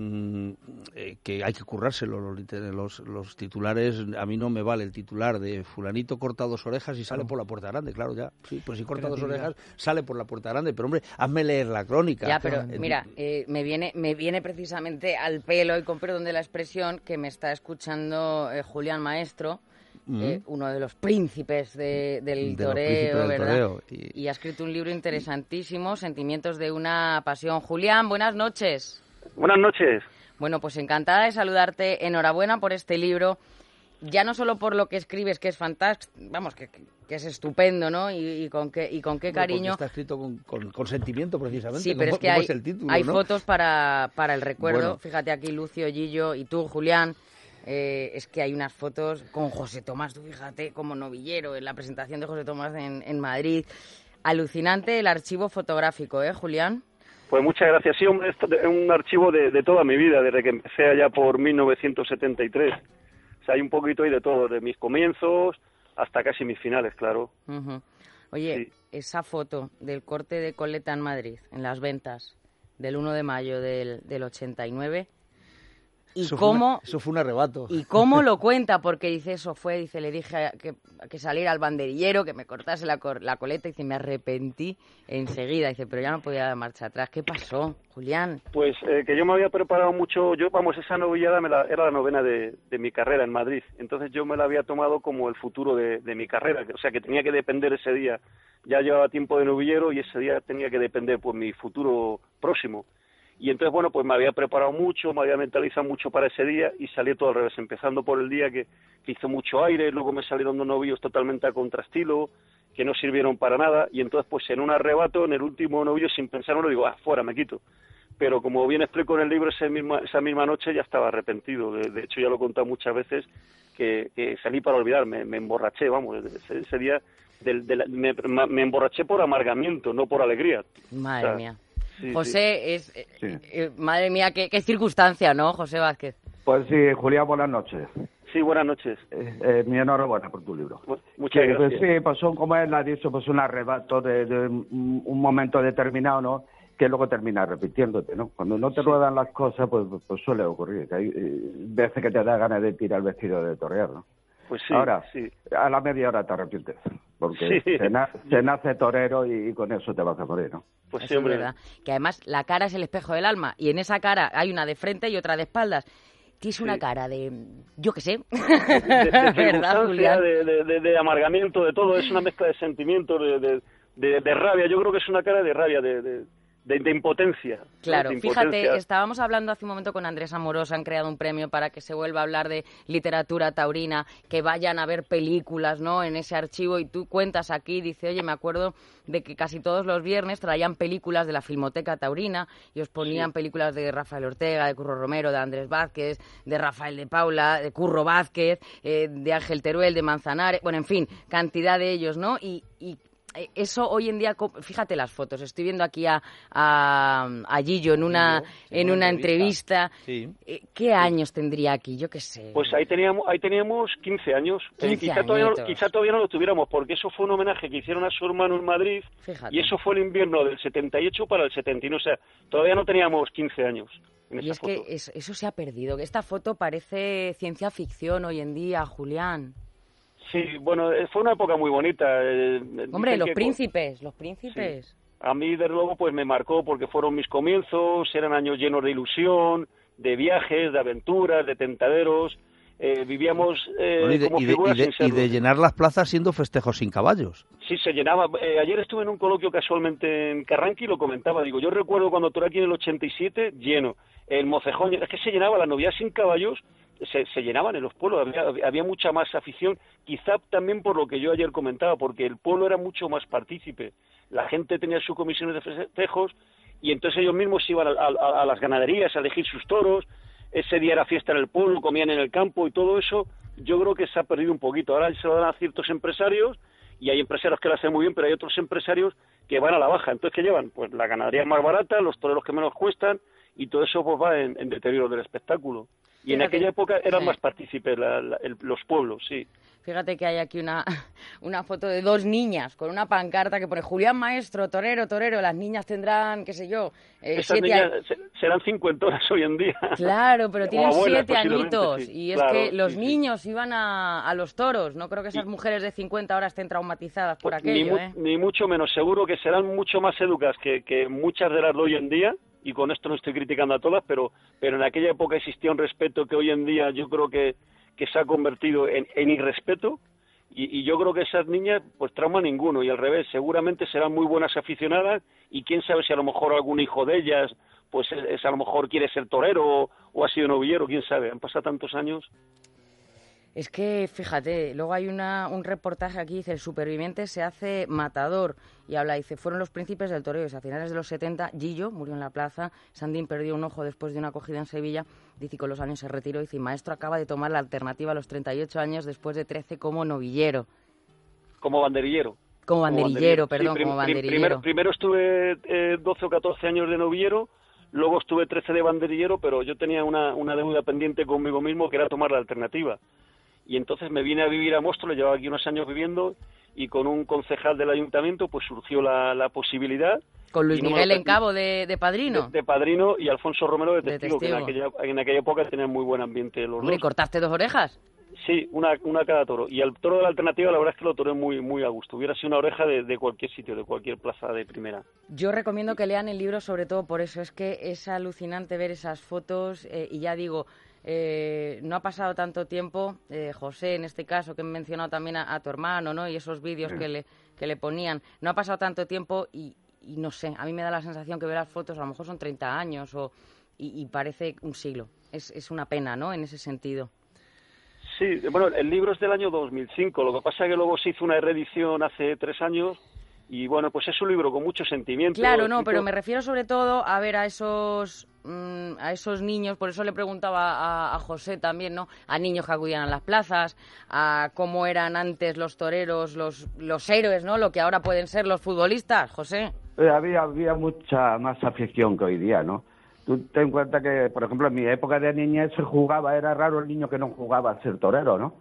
que hay que currárselo. Los titulares, a mí no me vale el titular de fulanito corta 2 orejas y sale por la puerta grande, claro, ya. Sí, pues si corta 2 orejas sale por la puerta grande, pero hombre, hazme leer la crónica. Ya, pero mira, me viene precisamente al pelo, y con perdón de la expresión, que me está escuchando Julián Maestro, uno de los príncipes del toreo, ¿verdad? Y ha escrito un libro interesantísimo, Sentimientos de una pasión. Julián, buenas noches. Buenas noches. Bueno, pues encantada de saludarte. Enhorabuena por este libro. Ya no solo por lo que escribes, que es fantástico, vamos, que es estupendo, ¿no? Y con qué cariño. Está escrito con sentimiento, precisamente. Sí, pero es que es el título, hay ¿no? Fotos para el recuerdo. Bueno. Fíjate aquí, Lucio, Gillo y tú, Julián. Es que hay unas fotos con José Tomás, tú fíjate, como novillero, en la presentación de José Tomás en Madrid. Alucinante el archivo fotográfico, ¿eh, Julián? Pues muchas gracias. Sí, hombre, esto es un archivo de toda mi vida, desde que empecé allá por 1973. O sea, hay un poquito ahí de todo, de mis comienzos hasta casi mis finales, claro. Uh-huh. Oye, Sí. esa foto del corte de coleta en Madrid, en las ventas, del 1 de mayo del 89, y Eso cómo... eso fue un arrebato. ¿Y cómo lo cuenta? Porque dice, dice, le dije que saliera al banderillero, que me cortase la coleta, y dice, me arrepentí enseguida. Dice, pero ya no podía dar marcha atrás. ¿Qué pasó, Julián? Pues que yo me había preparado mucho, esa novillada era la novena de mi carrera en Madrid, entonces yo me la había tomado como el futuro de mi carrera, o sea que tenía que depender ese día, ya llevaba tiempo de novillero y ese día tenía que depender pues mi futuro próximo. Y entonces, bueno, pues me había preparado mucho, me había mentalizado mucho para ese día y salí todo al revés, empezando por el día que hizo mucho aire, luego me salieron 2 novillos totalmente a contrastilo, que no sirvieron para nada, y entonces pues en un arrebato, en el último novillo, sin pensarlo, digo, fuera, me quito. Pero como bien explico en el libro, esa misma noche ya estaba arrepentido, de hecho ya lo he contado muchas veces, que salí para olvidarme, me emborraché, vamos, ese día me emborraché por amargamiento, no por alegría. Madre mía. Sí, José, Sí. madre mía, qué circunstancia, ¿no, José Vázquez? Pues sí, Julián, buenas noches. Sí, buenas noches. Mi enhorabuena por tu libro. Muchas Sí, gracias. pues sí, pues son, como él ha dicho, pues un arrebato de un momento determinado, ¿no? Que luego termina repitiéndote, ¿no? Cuando no te ruedan las cosas, pues suele ocurrir. Que hay veces que te da ganas de tirar el vestido de torear, ¿no? Pues sí, Ahora, sí. a la media hora te arrepientes, porque Sí. se nace torero y con eso te vas a morir, ¿no? Pues Eso sí, es hombre. verdad. Que además la cara es el espejo del alma, y en esa cara hay una de frente y otra de espaldas. Tienes una cara de, yo qué sé, de ¿verdad, circunstancia, Julián? de amargamiento, de todo, es una mezcla de sentimientos, de rabia, yo creo que es una cara de rabia, de impotencia. ¿no? Claro, De fíjate, impotencia. estábamos hablando hace un momento con Andrés Amorós, han creado un premio para que se vuelva a hablar de literatura taurina, que vayan a ver películas, ¿no?, en ese archivo, y tú cuentas aquí, dice, oye, me acuerdo de que casi todos los viernes traían películas de la Filmoteca Taurina y os ponían películas de Rafael Ortega, de Curro Romero, de Andrés Vázquez, de Rafael de Paula, de Curro Vázquez, de Ángel Teruel, de Manzanares, bueno, en fin, cantidad de ellos, ¿no? Y eso hoy en día, fíjate las fotos, estoy viendo aquí a Gillo en una entrevista. Sí. ¿Qué años tendría aquí? Yo qué sé. Pues ahí teníamos 15 años. 15 quizá todavía no lo tuviéramos, porque eso fue un homenaje que hicieron a su hermano en Madrid, Fíjate. y eso fue el invierno del 78 para el 79, o sea, todavía no teníamos 15 años en Y esa es foto. que eso se ha perdido, que esta foto parece ciencia ficción hoy en día, Julián. Sí, bueno, fue una época muy bonita. Hombre, Dicen los que príncipes. Sí. A mí, desde luego, pues me marcó porque fueron mis comienzos, eran años llenos de ilusión, de viajes, de aventuras, de tentaderos. Vivíamos como figuras sin y serlo. de llenar las plazas siendo festejos sin caballos. Sí, se llenaba. Ayer estuve en un coloquio casualmente en Carranqui y lo comentaba. Digo, yo recuerdo cuando toré aquí en el 87, lleno. El Mocejón, es que se llenaba, las novilladas sin caballos se llenaban en los pueblos, había mucha más afición, quizá también por lo que yo ayer comentaba, porque el pueblo era mucho más partícipe. La gente tenía sus comisiones de festejos y entonces ellos mismos iban a las ganaderías a elegir sus toros. Ese día era fiesta en el pueblo, comían en el campo y todo eso. Yo creo que se ha perdido un poquito. Ahora se lo dan a ciertos empresarios y hay empresarios que lo hacen muy bien, pero hay otros empresarios que van a la baja. Entonces, ¿qué llevan? Pues la ganadería más barata, los toreros que menos cuestan, y todo eso pues va en deterioro del espectáculo. Y en aquella época eran más partícipes los pueblos, sí. Fíjate que hay aquí una foto de 2 niñas con una pancarta que pone Julián Maestro, torero. Las niñas tendrán, qué sé yo, Esas niñas serán 50 hoy en día. Claro, pero tienen abuelas, 7 añitos. sí. Y Claro, es que los sí, niños iban a los toros. No creo que esas mujeres de 50 ahora estén traumatizadas por aquello, Ni mucho menos. Seguro que serán mucho más educadas que muchas de las de hoy en día. Y con esto no estoy criticando a todas, pero en aquella época existía un respeto que hoy en día yo creo que se ha convertido en irrespeto, y yo creo que esas niñas pues trauma ninguno, y al revés, seguramente serán muy buenas aficionadas, y quién sabe si a lo mejor algún hijo de ellas pues a lo mejor quiere ser torero o ha sido novillero, quién sabe, han pasado tantos años. Es que, fíjate, luego hay un reportaje aquí, dice, el superviviente se hace matador, y habla, dice, fueron los príncipes del toreo, a finales de los 70, Gillo murió en la plaza, Sandín perdió un ojo después de una acogida en Sevilla, dice, y con los años se retiró, dice, y Maestro acaba de tomar la alternativa a los 38 años después de 13 como novillero. Como banderillero. Como banderillero. Primero estuve 12 o 14 años de novillero, luego estuve 13 de banderillero, pero yo tenía una deuda pendiente conmigo mismo que era tomar la alternativa. y entonces me vine a vivir a Móstoles, llevaba aquí unos años viviendo, y con un concejal del ayuntamiento pues surgió la posibilidad. Con Luis Miguel en Cabo de padrino. De padrino, y Alfonso Romero de testigo, testigo. Que en aquella época tenían muy buen ambiente los Hombre, dos. ¿cortaste 2 orejas? Sí, una cada toro. Y al toro de la alternativa la verdad es que lo toré muy, muy a gusto. Hubiera sido una oreja de cualquier sitio, de cualquier plaza de primera. Yo recomiendo que lean el libro, sobre todo por eso. Es que es alucinante ver esas fotos y ya digo, no ha pasado tanto tiempo, José, en este caso, que he mencionado también a tu hermano, ¿no? Y esos vídeos que le ponían. No ha pasado tanto tiempo y no sé, a mí me da la sensación que ver las fotos a lo mejor son 30 años y parece un siglo. Es una pena, ¿no? En ese sentido. Sí, bueno, el libro es del año 2005, lo que pasa es que luego se hizo una reedición hace 3 años y bueno, pues es un libro con mucho sentimiento. Claro, no, pero me refiero sobre todo a ver a esos niños, por eso le preguntaba a José también, ¿no? A niños que acudían a las plazas, a cómo eran antes los toreros, los héroes, ¿no? Lo que ahora pueden ser los futbolistas, José. Había mucha más afición que hoy día, ¿no? Tú ten en cuenta que, por ejemplo, en mi época de niñez se jugaba, era raro el niño que no jugaba a ser torero, ¿no?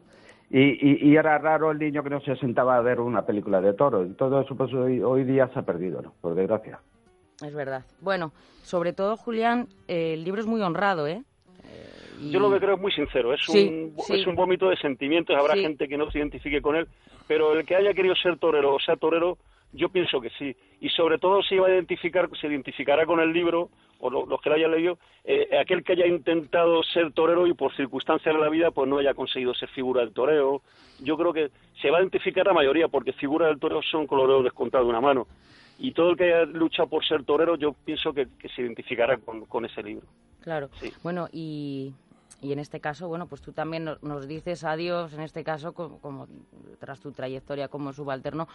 Y era raro el niño que no se sentaba a ver una película de toro. Y todo eso pues hoy día se ha perdido, ¿no? Por desgracia. Es verdad. Bueno, sobre todo, Julián, el libro es muy honrado, ¿eh? Yo lo que creo es muy sincero, es un vómito de sentimientos, habrá gente que no se identifique con él, pero el que haya querido ser torero o sea torero, yo pienso que sí, y sobre todo se identificará con el libro, o los que lo hayan leído, aquel que haya intentado ser torero y por circunstancias de la vida pues no haya conseguido ser figura del toreo. Yo creo que se va a identificar la mayoría, porque figuras del toreo son coloreos descontados de una mano, y todo el que haya luchado por ser torero, yo pienso que se identificará con ese libro. Claro, sí. Bueno, y en este caso, bueno, pues tú también nos dices adiós, en este caso, como tras tu trayectoria como subalterno,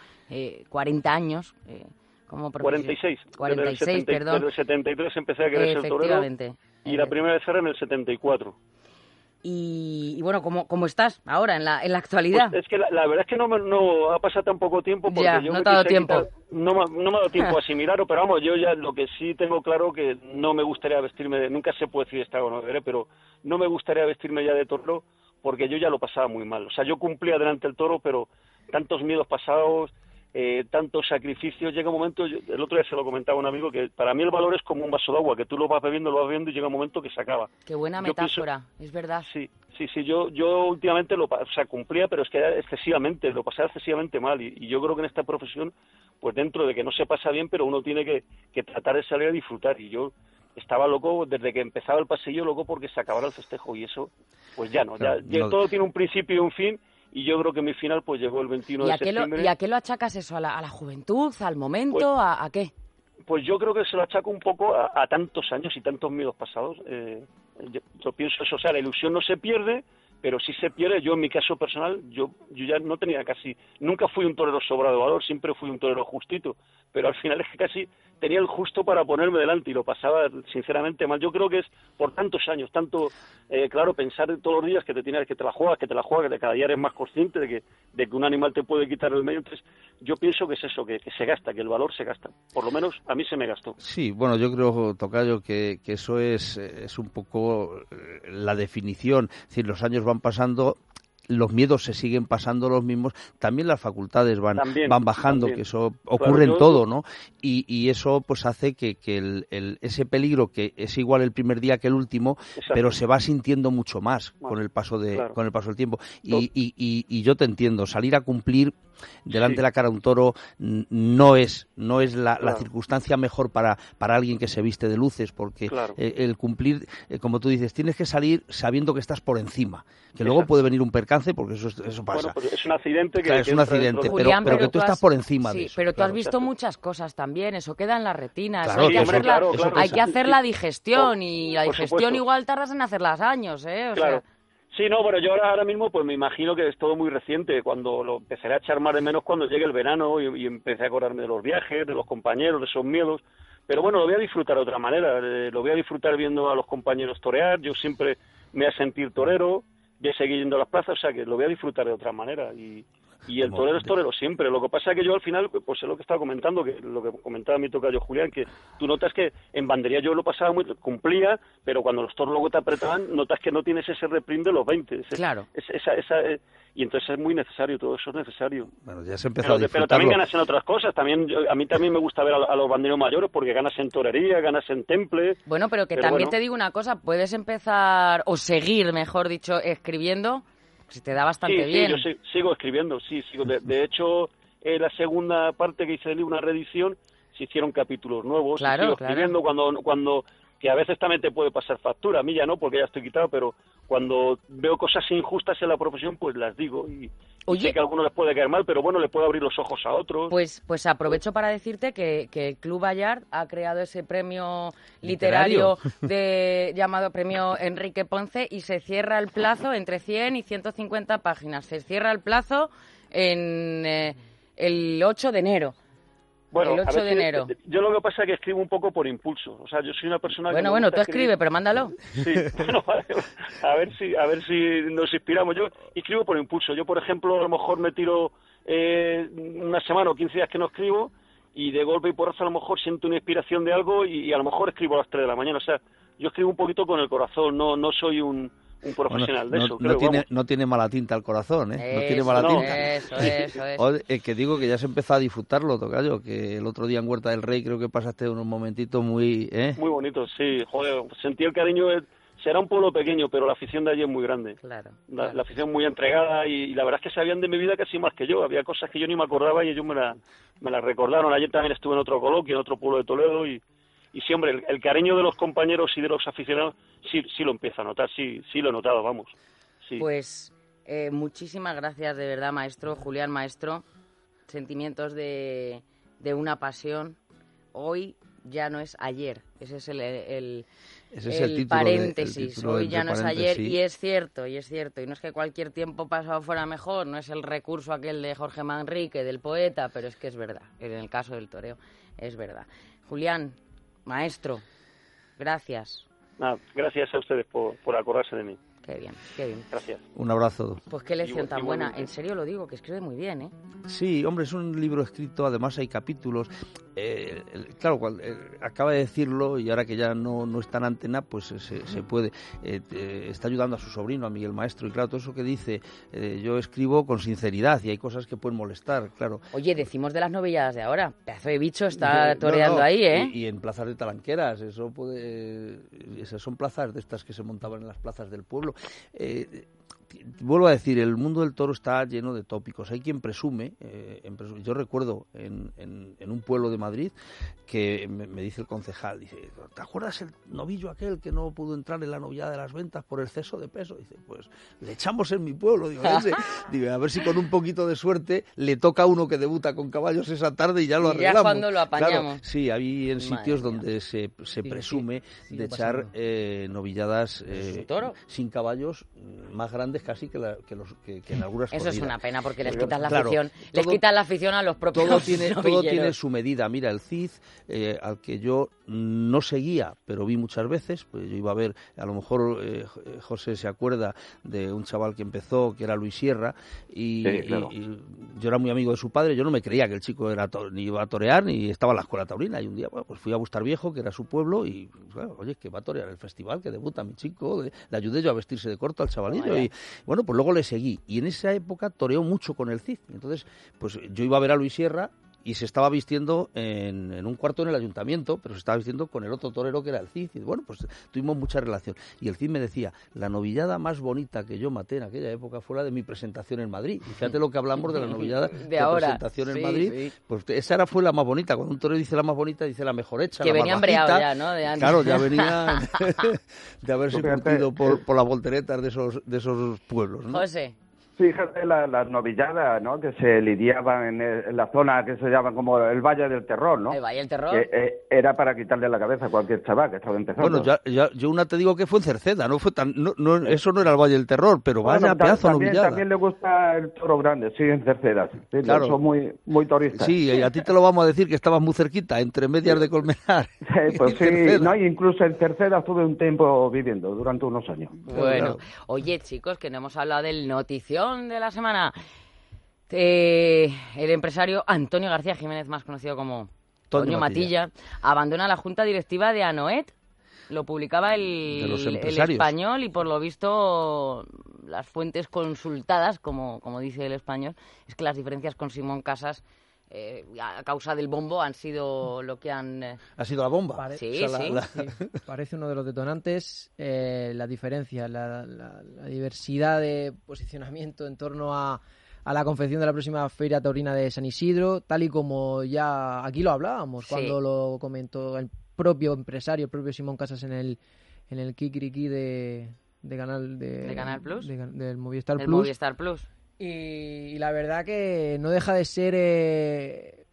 40 años como profesional. 46, perdón. Desde el 73 empecé a querer ser torero, y la primera vez era en el 74. Y bueno, ¿cómo estás ahora en la actualidad? Pues es que la verdad es que no ha pasado tan poco tiempo, porque ya, yo no te ha dado tiempo. No me ha dado tiempo a asimilarlo, pero vamos, yo ya lo que sí tengo claro que no me gustaría vestirme nunca se puede decir esta o no, pero no me gustaría vestirme ya de toro, porque yo ya lo pasaba muy mal. O sea, yo cumplía delante del toro, pero tantos miedos pasados, tantos sacrificios, llega un momento, el otro día se lo comentaba a un amigo, que para mí el valor es como un vaso de agua, que tú lo vas bebiendo y llega un momento que se acaba. Qué buena metáfora, es verdad. Sí, yo últimamente cumplía, pero es que era lo pasaba excesivamente mal, y yo creo que en esta profesión, pues dentro de que no se pasa bien, pero uno tiene que tratar de salir a disfrutar, y yo estaba loco desde que empezaba el pasillo, loco porque se acabara el festejo, y eso, pues ya no, claro, todo tiene un principio y un fin. Y yo creo que mi final pues llegó el 21 de septiembre. ¿Y a qué lo achacas eso? ¿A la juventud? ¿Al momento? Pues, ¿A qué? Pues yo creo que se lo achaco un poco a tantos años y tantos miedos pasados. Yo pienso eso, o sea, la ilusión no se pierde, pero sí se pierde. Yo en mi caso personal, yo ya no tenía nunca fui un torero sobrado de valor, siempre fui un torero justito, pero al final es que casi tenía el justo para ponerme delante y lo pasaba sinceramente mal. Yo creo que es por tantos años, claro, pensar todos los días que te la juegas, que cada día eres más consciente de que un animal te puede quitar el medio. Entonces yo pienso que es eso, que se gasta, que el valor se gasta. Por lo menos a mí se me gastó. Sí, bueno, yo creo, Tocayo, que eso es un poco la definición. Es decir, los años van pasando, los miedos se siguen pasando los mismos, también las facultades van bajando, que eso ocurre en todo, ¿no? Y eso pues hace que ese peligro, que es igual el primer día que el último, exacto, pero se va sintiendo mucho más con el paso del tiempo. Y yo te entiendo, salir a cumplir delante de la cara de un toro no es la circunstancia mejor para alguien que se viste de luces, porque el cumplir, como tú dices, tienes que salir sabiendo que estás por encima, que luego puede venir un percance, porque eso pasa. Bueno, pues es un accidente es un accidente, Julián, pero que tú estás por encima de eso. Pero tú has visto muchas cosas también, eso queda en la retina, claro, hay que hacer la digestión, y la digestión igual tardas en hacerlas años, ¿eh? Claro. Sí, no, pero yo ahora mismo pues me imagino que es todo muy reciente, cuando lo empezaré a echar más de menos cuando llegue el verano y empecé a acordarme de los viajes, de los compañeros, de esos miedos, pero bueno, lo voy a disfrutar de otra manera, lo voy a disfrutar viendo a los compañeros torear, yo siempre me voy a sentir torero, voy a seguir yendo a las plazas, o sea que lo voy a disfrutar de otra manera y Y el torero es torero siempre. Lo que pasa es que yo al final, pues es lo que estaba comentando, que lo que comentaba mi tocayo Julián, que tú notas que en bandería yo lo pasaba cumplía, pero cuando los toros luego te apretaban, notas que no tienes ese reprint de los 20. Claro. Y entonces es muy necesario, todo eso es necesario. Bueno, ya se empezó a disfrutarlo. Pero también ganas en otras cosas. A mí también me gusta ver a los banderos mayores porque ganas en torería, ganas en temple. Bueno, pero también te digo una cosa, puedes empezar, o seguir, mejor dicho, escribiendo. Se te da bastante bien. Sí, yo sigo escribiendo, sigo. De hecho, la segunda parte que hice del libro, una reedición, se hicieron capítulos nuevos. Claro, sigo escribiendo cuando que a veces también te puede pasar factura, a mí ya no, porque ya estoy quitado, pero cuando veo cosas injustas en la profesión, pues las digo. Y sé que a algunos les puede caer mal, pero bueno, le puede abrir los ojos a otros. Pues aprovecho para decirte que el Club Ballard ha creado ese premio literario llamado Premio Enrique Ponce, y se cierra el plazo entre 100 y 150 páginas. Se cierra el plazo en el 8 de enero. Bueno, el 8 de enero. Yo lo que pasa es que escribo un poco por impulso. O sea, yo soy una persona que... Bueno, tú escribe, pero mándalo. Sí, bueno, a ver si nos inspiramos. Yo escribo por impulso. Yo, por ejemplo, a lo mejor me tiro una semana o 15 días que no escribo, y de golpe y porrazo a lo mejor siento una inspiración de algo y a lo mejor escribo a las 3 de la mañana. O sea, yo escribo un poquito con el corazón, no soy un profesional de eso. No tiene mala tinta el corazón, ¿eh? No tiene mala tinta. Eso es. Que digo que ya se empezó a disfrutarlo, tocayo, que el otro día en Huerta del Rey creo que pasaste unos momentitos muy... Muy bonitos, sí. Joder, sentí el cariño. Será un pueblo pequeño, pero la afición de allí es muy grande. Claro. La afición muy entregada, y la verdad es que sabían de mi vida casi más que yo. Había cosas que yo ni me acordaba y ellos me las recordaron. Ayer también estuve en otro coloquio, en otro pueblo de Toledo, y sí, hombre, el cariño de los compañeros y de los aficionados sí lo empiezo a notar, sí lo he notado, vamos. Sí. Pues muchísimas gracias, de verdad, maestro, Julián Maestro. Sentimientos de una pasión. Hoy ya no es ayer, ese es el paréntesis. Hoy ya no es ayer, y es cierto, y no es que cualquier tiempo pasado fuera mejor, no es el recurso aquel de Jorge Manrique, del poeta, pero es que es verdad, en el caso del toreo es verdad. Julián, maestro, gracias. Gracias a ustedes por acordarse de mí. Qué bien. Gracias. Un abrazo. Pues qué lección tan buena. En serio lo digo, que escribe muy bien, ¿eh? Sí, hombre, es un libro escrito, además hay capítulos. Claro, acaba de decirlo, y ahora que ya no está en antena, pues se puede. Está ayudando a su sobrino, a Miguel Maestro, y claro, todo eso que dice, yo escribo con sinceridad, y hay cosas que pueden molestar, claro. Oye, decimos de las novilladas de ahora. Pedazo de bicho está toreando ahí, ¿eh? Y en plazas de talanqueras, esas son plazas de estas que se montaban en las plazas del pueblo. Vuelvo a decir, el mundo del toro está lleno de tópicos. Hay quien presume, yo recuerdo en un pueblo de Madrid que me dice el concejal, dice, ¿te acuerdas el novillo aquel que no pudo entrar en la novillada de las ventas por exceso de peso? Dice, pues le echamos en mi pueblo. Digo, a ver si con un poquito de suerte le toca a uno que debuta con caballos esa tarde y ya lo arreglamos. Ya cuando lo apañamos. Claro, sí, hay en sitios donde se presume de echar novilladas sin caballos más grandes casi que en algunas corridas. Eso es una pena porque les quitas la afición. Les quitas la afición a los propios novilleros. Todo tiene su medida. Mira, el Cid, al que yo no seguía, pero vi muchas veces, pues yo iba a ver, a lo mejor José se acuerda de un chaval que empezó, que era Luis Sierra, y yo era muy amigo de su padre. Yo no me creía que el chico ni iba a torear ni estaba en la escuela taurina, y un día pues fui a Bustar Viejo, que era su pueblo, y bueno, oye, que va a torear el festival, que debuta mi chico. Le ayudé yo a vestirse de corto al chavalillo, y bueno, pues luego le seguí, y en esa época toreó mucho con el Cid. Entonces pues yo iba a ver a Luis Sierra y se estaba vistiendo en un cuarto en el ayuntamiento, pero se estaba vistiendo con el otro torero que era el Cid, y bueno, pues tuvimos mucha relación. Y el Cid me decía, la novillada más bonita que yo maté en aquella época fue la de mi presentación en Madrid. Y fíjate lo que hablamos de la novillada de presentación en Madrid, pues esa fue la más bonita. Cuando un torero dice la más bonita, dice la mejor hecha, que la venía embreado ya, ¿no? De antes. Claro, ya venía de haberse curtido por las volteretas de esos pueblos, ¿no? José. Fíjate las novilladas, ¿no?, que se lidiaban en la zona que se llama como el Valle del Terror, ¿no? El Valle del Terror. Que, era para quitarle la cabeza a cualquier chaval que estaba empezando. Bueno, yo una te digo que fue en Cerceda, no fue tan, eso no era el Valle del Terror, pero vaya pedazo de novillada. También le gusta el toro grande, sí, en Cerceda. Sí, claro. Son muy turistas. Sí, y a ti te lo vamos a decir que estabas muy cerquita, entre medias de Colmenar. Sí, pues sí, no, incluso en Cerceda estuve un tiempo viviendo, durante unos años. Bueno, oye, chicos, que no hemos hablado del notición de la semana. El empresario Antonio García Jiménez, más conocido como Toño Matilla, abandona la junta directiva de Anoet. Lo publicaba el Español y por lo visto las fuentes consultadas, como dice el Español, es que las diferencias con Simón Casas a causa del bombo han sido lo que han... ¿Ha sido la bomba? Sí. Parece uno de los detonantes. La diferencia, la diversidad de posicionamiento en torno a la confección de la próxima Feria Taurina de San Isidro, tal y como ya aquí lo hablábamos cuando lo comentó el propio empresario, el propio Simón Casas en el Kikiriki de Canal Plus, del Movistar Plus. Movistar Plus. Y la verdad que no deja de ser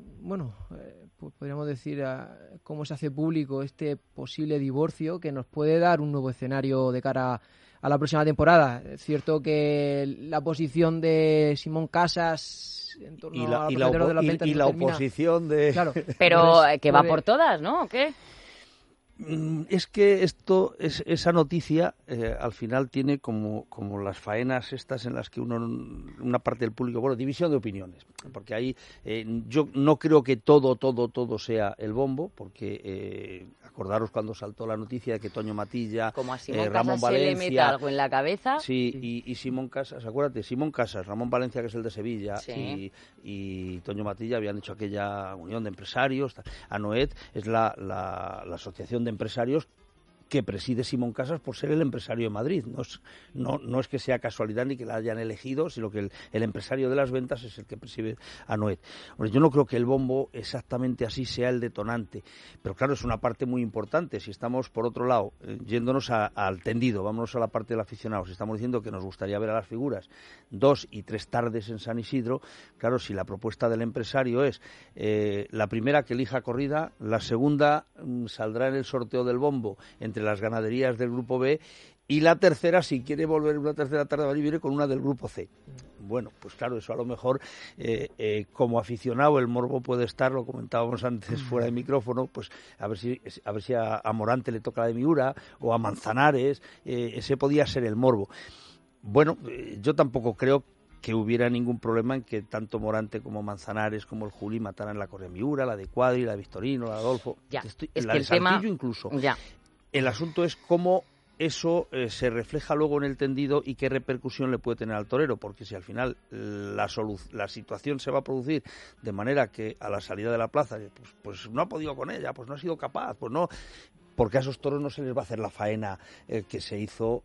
pues podríamos decir cómo se hace público este posible divorcio que nos puede dar un nuevo escenario de cara a la próxima temporada. Es cierto que la posición de Simón Casas en torno a los de las ventas y la oposición de... Claro. Pero que va por todas, ¿no? ¿O qué? Es que esa noticia al final tiene como las faenas estas en las que una parte del público, división de opiniones, porque ahí yo no creo que todo sea el bombo, porque acordaros cuando saltó la noticia de que Toño Matilla, como a Simón Ramón Casas Valencia, se le meta algo en la cabeza. Sí, y Simón Casas, acuérdate, Simón Casas, Ramón Valencia, que es el de Sevilla, sí. y Toño Matilla habían hecho aquella unión de empresarios. Anoet es la asociación de empresarios que preside Simón Casas por ser el empresario de Madrid. No es que sea casualidad ni que la hayan elegido, sino que el empresario de las ventas es el que preside Anoet. Hombre, yo no creo que el bombo exactamente así sea el detonante, pero claro, es una parte muy importante. Si estamos, por otro lado, yéndonos al tendido, vámonos a la parte del aficionado, si estamos diciendo que nos gustaría ver a las figuras 2 y 3 tardes en San Isidro, claro, si la propuesta del empresario es la primera que elija corrida, la segunda saldrá en el sorteo del bombo entre las ganaderías del Grupo B, y la tercera, si quiere volver una tercera tarde, viene con una del Grupo C. Bueno, pues claro, eso a lo mejor como aficionado el morbo puede estar, lo comentábamos antes fuera de micrófono, pues a ver si a Morante le toca la de Miura o a Manzanares, ese podía ser el morbo. Bueno, yo tampoco creo que hubiera ningún problema en que tanto Morante como Manzanares como el Juli mataran la Correa Miura, la de Cuadri, la de Victorino, la de Adolfo, la de Saltillo incluso. Ya. El asunto es cómo eso se refleja luego en el tendido y qué repercusión le puede tener al torero, porque si al final la situación se va a producir de manera que a la salida de la plaza pues no ha podido con ella, pues no ha sido capaz, pues no, porque a esos toros no se les va a hacer la faena que se hizo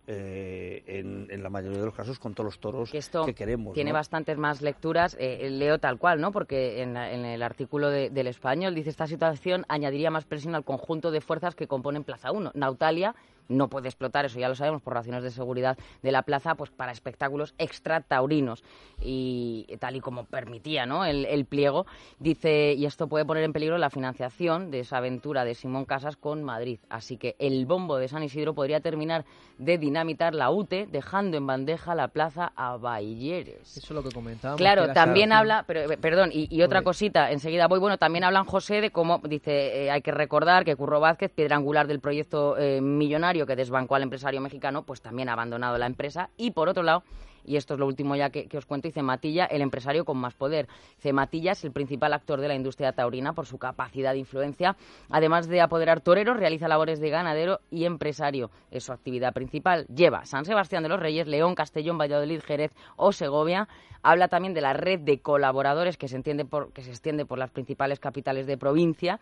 en la mayoría de los casos con todos los toros que queremos. Tiene ¿no? bastantes más lecturas, leo tal cual, ¿no? Porque en el artículo del Español dice: esta situación añadiría más presión al conjunto de fuerzas que componen Plaza 1. Nautalia no puede explotar, eso ya lo sabemos, por razones de seguridad de la plaza, pues para espectáculos extra taurinos, y tal y como permitía, ¿no?, el pliego. Dice, y esto puede poner en peligro la financiación de esa aventura de Simón Casas con Madrid. Así que el bombo de San Isidro podría terminar de dinamitar la UTE, dejando en bandeja la plaza a Bailleres. Eso es lo que comentábamos. Claro, también habla, perdón, y otra cosita, enseguida voy, también hablan, José, de cómo, dice, hay que recordar que Curro Vázquez, piedra angular del proyecto millonario que desbancó al empresario mexicano, pues también ha abandonado la empresa. Y por otro lado, y esto es lo último ya que os cuento, dice Matilla, el empresario con más poder. Dice, Matilla es el principal actor de la industria taurina por su capacidad de influencia. Además de apoderar toreros, realiza labores de ganadero y empresario. Es su actividad principal. Lleva San Sebastián de los Reyes, León, Castellón, Valladolid, Jerez o Segovia. Habla también de la red de colaboradores que se extiende por las principales capitales de provincia.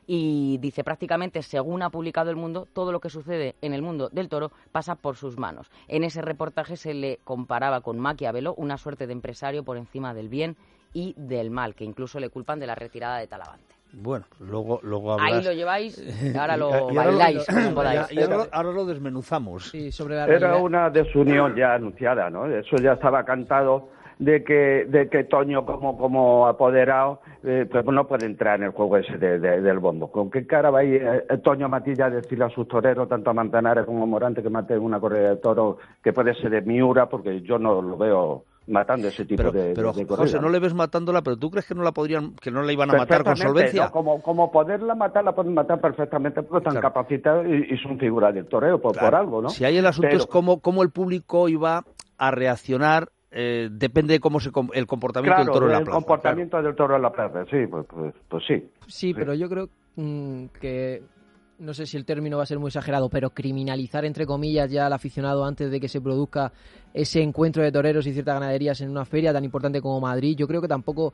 Y dice, prácticamente, según ha publicado El Mundo, todo lo que sucede en el mundo del toro pasa por sus manos. En ese reportaje se le comparaba con Maquiavelo, una suerte de empresario por encima del bien y del mal, que incluso le culpan de la retirada de Talavante. Bueno, luego hablas... Ahí lo lleváis, ahora lo bailáis, como podáis. Ahora lo desmenuzamos. Sí, sobre la Era una desunión ya anunciada, ¿no? Eso ya estaba cantado, de que Toño como apoderado pues no puede entrar en el juego ese del bombo. ¿Con qué cara va a ir Toño Matilla a decirle a sus toreros, tanto a Manzanares como a Morante, que maten una correa de toro que puede ser de Miura? Porque yo no lo veo matando ese tipo de corrida. José, no le ves matándola, pero ¿tú crees que no la iban a matar con solvencia? ¿No? Como poderla matar, la pueden matar perfectamente, porque están capacitados y son figuras del toreo por algo, ¿no? Si hay el asunto es cómo el público iba a reaccionar depende de cómo el comportamiento del toro en la plaza. El comportamiento del toro en la plaza, sí, pues sí. Sí, pero yo creo que, no sé si el término va a ser muy exagerado, pero criminalizar, entre comillas, ya al aficionado antes de que se produzca ese encuentro de toreros y ciertas ganaderías en una feria tan importante como Madrid, yo creo que tampoco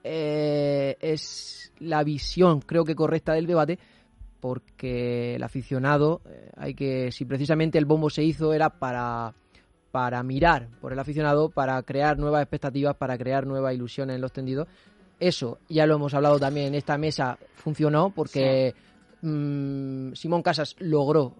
es la visión, creo que correcta del debate, porque el aficionado, si precisamente el bombo se hizo era para mirar por el aficionado, para crear nuevas expectativas, para crear nuevas ilusiones en los tendidos. Eso, ya lo hemos hablado también en esta mesa, funcionó porque Simón Casas logró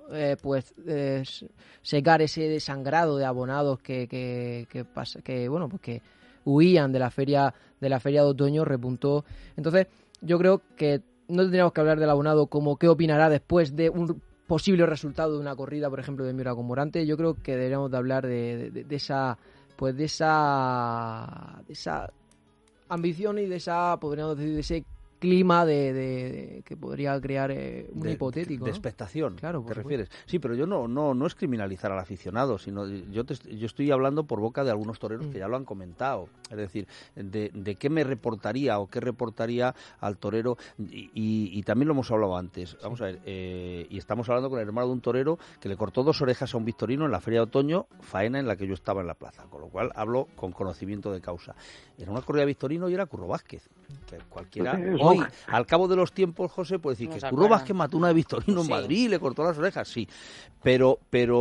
secar ese desangrado de abonados que huían de la feria de otoño, repuntó. Entonces, yo creo que no tendríamos que hablar del abonado como qué opinará después de un posible resultado de una corrida, por ejemplo, de Miura con Morante. Yo creo que deberíamos de hablar de esa ambición y de ese clima de que podría crear un hipotético, de ¿no? expectación, claro, ¿te refieres? Sí, pero yo no es criminalizar al aficionado, sino yo estoy hablando por boca de algunos toreros que ya lo han comentado, es decir, de qué me reportaría o qué reportaría al torero, y también lo hemos hablado antes, vamos a ver, y estamos hablando con el hermano de un torero que le cortó 2 orejas a un victorino en la feria de otoño, faena en la que yo estaba en la plaza, con lo cual hablo con conocimiento de causa. Era una corrida de victorino y era Curro Vázquez, que cualquiera... Hoy, al cabo de los tiempos, José, puede decir que Curro Vázquez mató una de Victorino en Madrid y le cortó las orejas, sí. Pero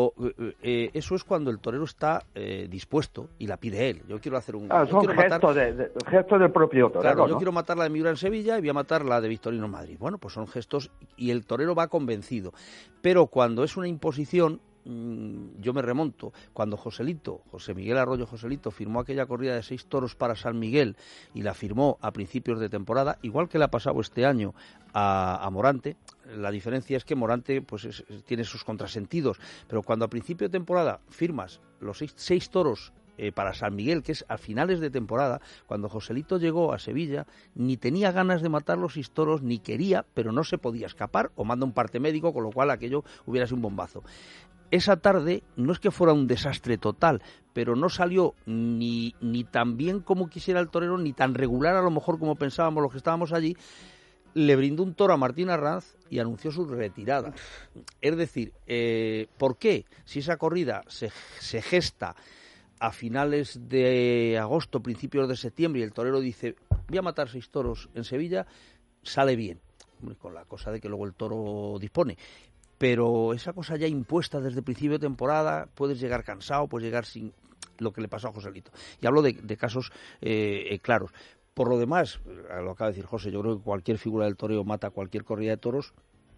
eso es cuando el torero está dispuesto y la pide él. Yo quiero hacer un... son gestos del propio torero, claro, yo ¿no? quiero matar la de Miura en Sevilla y voy a matar la de Victorino en Madrid. Bueno, pues son gestos y el torero va convencido. Pero cuando es una imposición... yo me remonto cuando José Miguel Arroyo Joselito firmó aquella corrida de 6 toros para San Miguel y la firmó a principios de temporada, igual que le ha pasado este año a Morante. La diferencia es que Morante pues tiene sus contrasentidos, pero cuando a principio de temporada firmas los 6 toros para San Miguel, que es a finales de temporada, cuando Joselito llegó a Sevilla, ni tenía ganas de matar los 6 toros, ni quería, pero no se podía escapar, o manda un parte médico, con lo cual aquello hubiera sido un bombazo. Esa tarde no es que fuera un desastre total, pero no salió ni tan bien como quisiera el torero, ni tan regular a lo mejor como pensábamos los que estábamos allí. Le brindó un toro a Martín Arranz y anunció su retirada. Es decir, ¿por qué? Si esa corrida se gesta a finales de agosto, principios de septiembre, y el torero dice, voy a matar 6 toros en Sevilla, sale bien, con la cosa de que luego el toro dispone. Pero esa cosa ya impuesta desde el principio de temporada, puedes llegar cansado, puedes llegar sin lo que le pasó a Joselito. Y hablo de casos claros. Por lo demás, lo acaba de decir José, yo creo que cualquier figura del toreo mata cualquier corrida de toros.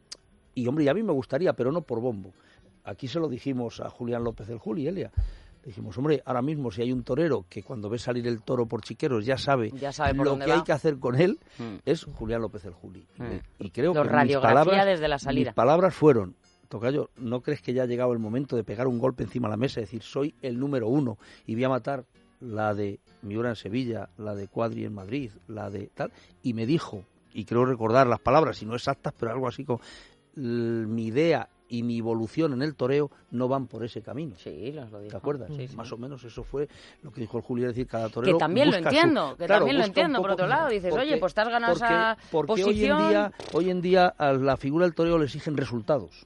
Y hombre, y a mí me gustaría, pero no por bombo. Aquí se lo dijimos a Julián López del Juli, Elia. Dijimos, hombre, ahora mismo si hay un torero que cuando ve salir el toro por Chiqueros ya sabe lo que hay que hacer con él, es Julián López del Juli. Y creo que desde la salida. Mis palabras fueron, Tocayo, ¿no crees que ya ha llegado el momento de pegar un golpe encima de la mesa y decir, soy el número 1 y voy a matar la de Miura en Sevilla, la de Cuadri en Madrid, la de tal? Y me dijo, y creo recordar las palabras, si no exactas, pero algo así como, mi idea y mi evolución en el toreo no van por ese camino. Sí, lo dijo. ¿Te acuerdas? Sí. Más o menos eso fue lo que dijo el Julio, es decir, cada torero que también lo entiendo, por otro lado. Dices, porque, oye, pues te has ganado esa posición. Hoy en día a la figura del toreo le exigen resultados.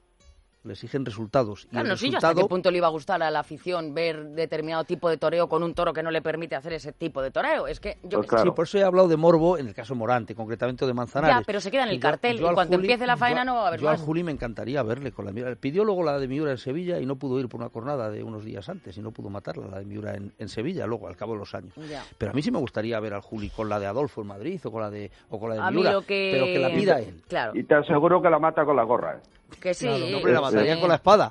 Claro, no sé yo hasta qué punto le iba a gustar a la afición ver determinado tipo de toreo con un toro que no le permite hacer ese tipo de toreo. Es que yo Sí, por eso he hablado de morbo en el caso Morante, concretamente de Manzanares. Ya, pero se queda en el cartel y cuando empiece la faena no va a haber más. Al Juli me encantaría verle con la Miura. Pidió luego la de Miura en Sevilla y no pudo ir por una cornada de unos días antes y no pudo matarla, la de Miura en Sevilla, luego al cabo de los años. Ya. Pero a mí sí me gustaría ver al Juli con la de Adolfo en Madrid o con la de a Miura, pero que la pida él. Claro. Y te aseguro que la mata con la gorra. Que sí. Claro, no, hombre, la mataría con la espada.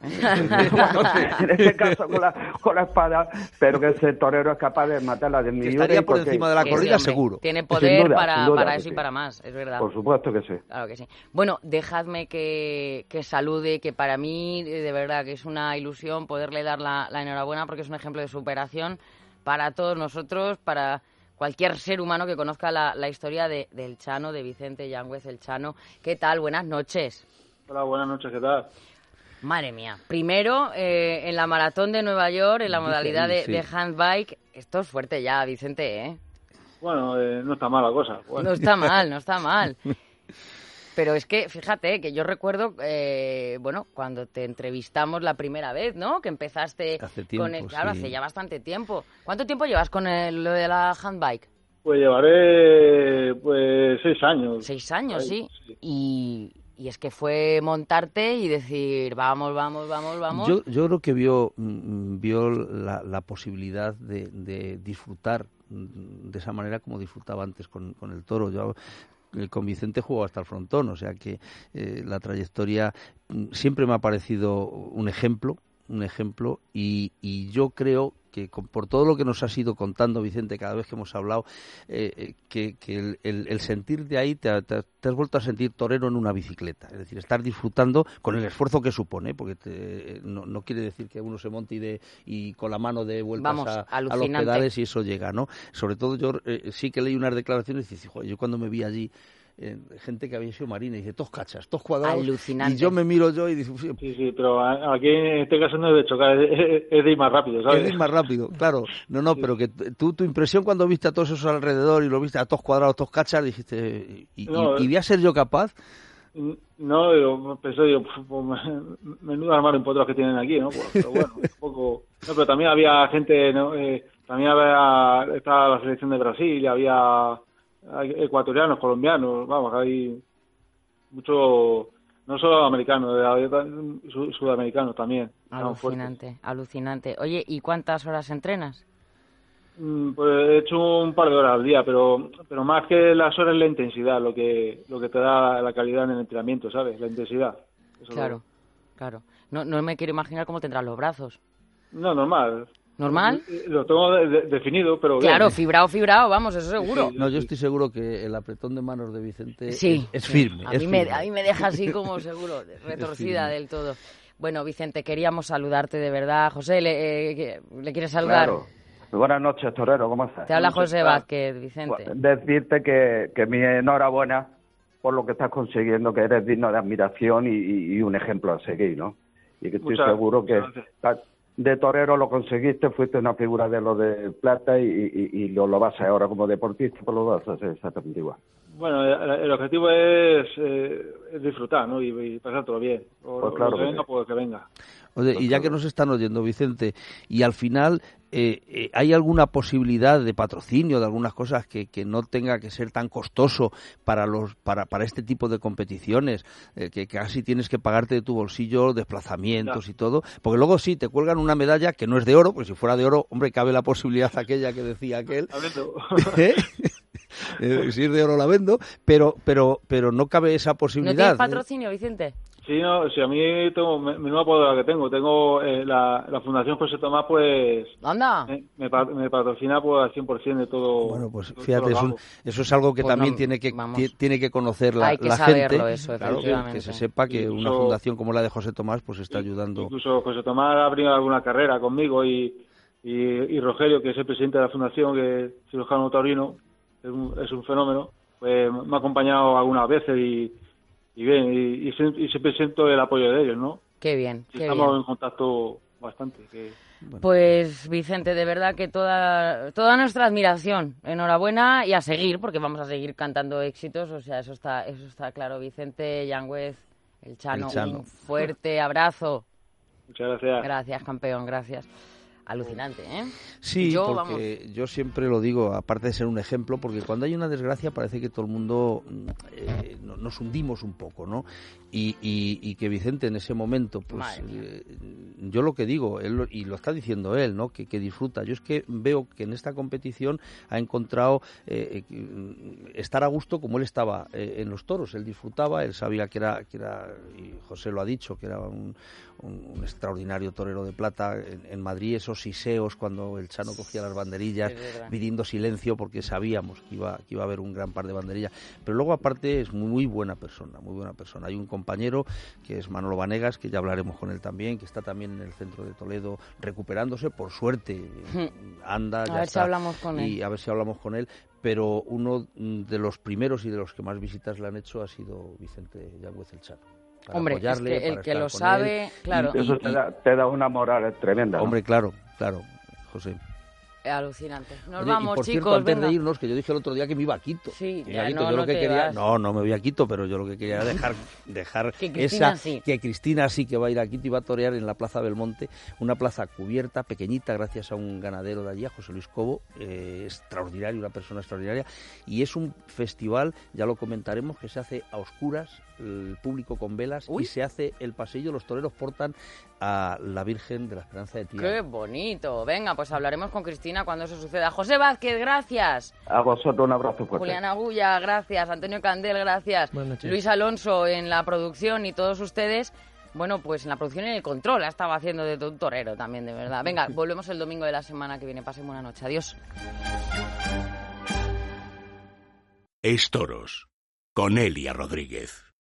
En este caso con la espada, pero que ese torero es capaz de matarla de Miura. Estaría por encima de la corrida, seguro. Tiene poder para eso sí. Y para más, es verdad. Por supuesto que sí. Claro que sí. Bueno, dejadme que salude, que para mí, de verdad, que es una ilusión poderle dar la enhorabuena, porque es un ejemplo de superación para todos nosotros, para cualquier ser humano que conozca la historia del Chano, de Vicente Yáñez el Chano. ¿Qué tal? Buenas noches. Hola, buenas noches, ¿qué tal? Madre mía. Primero, en la maratón de Nueva York, en la modalidad de handbike. Esto es fuerte ya, Vicente, ¿eh? Bueno, no está mal la cosa. Bueno. No está mal, no está mal. Pero es que, fíjate, que yo recuerdo, cuando te entrevistamos la primera vez, ¿no? Que empezaste hace tiempo, claro, hace ya bastante tiempo. ¿Cuánto tiempo llevas con lo de la handbike? Pues llevaré, 6 años. 6 años, sí. Y es que fue montarte y decir, vamos. Yo creo que vio la posibilidad de disfrutar de esa manera como disfrutaba antes con el toro. Yo con Vicente jugó hasta el frontón, o sea que la trayectoria siempre me ha parecido un ejemplo y yo creo que por todo lo que nos has ido contando, Vicente, cada vez que hemos hablado, que el sentir de ahí te has vuelto a sentir torero en una bicicleta, es decir, estar disfrutando con el esfuerzo que supone, porque no quiere decir que uno se monte y con la mano de vueltas a los pedales y eso llega, ¿no? Sobre todo yo sí que leí unas declaraciones y dije, joder, yo cuando me vi allí, gente que había sido marina y dice, todos cachas, todos cuadrados. Alucinante. Y yo me miro yo y digo... Sí, pero aquí en este caso no es de chocar, es de ir más rápido, ¿sabes? Es de ir más rápido, claro. No, sí. Pero que tu impresión cuando viste a todos esos alrededor y lo viste a todos cuadrados, todos cachas, dijiste, ¿y voy a ser yo capaz? No, pensé, menudo armario en potros que tienen aquí, ¿no? Pero bueno, un poco... No, pero también había gente, ¿no? También estaba la selección de Brasil, había ecuatorianos, colombianos, vamos, hay mucho, no solo americanos, sudamericanos también. Alucinante. Oye, ¿y cuántas horas entrenas? Pues he hecho un par de horas al día, pero más que las horas es la intensidad, lo que te da la calidad en el entrenamiento, ¿sabes? La intensidad. Eso claro. No me quiero imaginar cómo tendrás los brazos. No, normal. ¿Normal? Lo tengo definido, pero claro, bien. fibrado, vamos, eso seguro. No, yo estoy seguro que el apretón de manos de Vicente es firme. A mí me deja así como seguro, retorcida del todo. Bueno, Vicente, queríamos saludarte de verdad. José, ¿le quieres saludar? Claro. Buenas noches, torero, ¿cómo estás? Te habla José Vázquez, Vicente. Decirte que mi enhorabuena por lo que estás consiguiendo, que eres digno de admiración y un ejemplo a seguir, ¿no? Y que estoy seguro que de torero lo conseguiste, fuiste una figura de lo de plata y lo vas a hacer ahora como deportista, pues lo vas a hacer exactamente igual. Bueno, el objetivo es disfrutar, ¿no? Y pasártelo bien. Pues claro que venga, pues que venga. Oye, y ya que nos están oyendo, Vicente, y al final ¿hay alguna posibilidad de patrocinio, de algunas cosas que no tenga que ser tan costoso para este tipo de competiciones, que casi tienes que pagarte de tu bolsillo desplazamientos y todo? Porque luego sí, te cuelgan una medalla que no es de oro, porque si fuera de oro, hombre, cabe la posibilidad aquella que decía aquel. Si es de oro la vendo, pero no cabe esa posibilidad. ¿No tienes patrocinio, Vicente? Sí, no, si a mí tengo menuda poder que tengo la Fundación José Tomás, pues ¡anda! Me patrocina pues al 100% de todo. Bueno, pues fíjate, eso es es algo que pues también tiene que conocer la gente. Saberlo eso, claro, que se sepa que una fundación como la de José Tomás pues está ayudando. Incluso José Tomás ha abrido alguna carrera conmigo y Rogelio, que es el presidente de la fundación, que es cirujano taurino, es un fenómeno, pues me ha acompañado algunas veces y bien, y siempre siento el apoyo de ellos, ¿no? Qué bien, estamos en contacto bastante. Bueno. Pues, Vicente, de verdad que toda nuestra admiración. Enhorabuena y a seguir, porque vamos a seguir cantando éxitos, o sea, eso está claro. Vicente Yáñez, el Chano, un fuerte abrazo. Muchas gracias. Gracias, campeón, gracias. Alucinante, ¿eh? Sí, porque yo siempre lo digo, aparte de ser un ejemplo, porque cuando hay una desgracia parece que todo el mundo nos hundimos un poco, ¿no? Y que Vicente en ese momento, pues yo lo que digo, y lo está diciendo él, ¿no? Que disfruta. Yo es que veo que en esta competición ha encontrado estar a gusto como él estaba en los toros. Él disfrutaba, él sabía que era y José lo ha dicho, que era un extraordinario torero de plata en Madrid, esos siseos cuando el Chano cogía las banderillas pidiendo silencio porque sabíamos que iba a haber un gran par de banderillas, pero luego aparte es muy buena persona. Hay un compañero que es Manolo Vanegas, que ya hablaremos con él también, que está también en el centro de Toledo recuperándose, por suerte anda, a ver si hablamos con él, pero uno de los primeros y de los que más visitas le han hecho ha sido Vicente Yáñez, el Chano. Hombre, apoyarle, es que el para que estar lo con sabe, él. claro. Eso te da una moral tremenda, ¿no? Hombre, claro, José. Alucinante. Nos Oye, vamos, y por chicos, cierto, antes venga. de irnos, que yo dije el otro día que me iba a Quito. Sí, Me ya iba a Quito. no, Yo lo no que te quería, vas. no me voy a Quito, pero yo lo que quería era dejar Que Cristina esa, sí. que Cristina sí que va a ir a Quito y va a torear en la Plaza Belmonte, una plaza cubierta, pequeñita, gracias a un ganadero de allí, a José Luis Cobo, extraordinario, una persona extraordinaria, y es un festival, ya lo comentaremos, que se hace a oscuras, el público con velas, y se hace el pasillo, los toreros portan a la Virgen de la Esperanza de Tía. ¡Qué bonito! Venga, pues hablaremos con Cristina cuando eso suceda. José Vázquez, gracias. A vosotros un abrazo fuerte. Julián Agulla, gracias. Antonio Candel, gracias. Buenas noches. Luis Alonso en la producción y todos ustedes, bueno, pues en la producción y en el control. Ha estado haciendo de todo un torero también, de verdad. Venga, volvemos el domingo de la semana que viene. Pasen buena noche. Adiós. Es Toros, con Elia Rodríguez.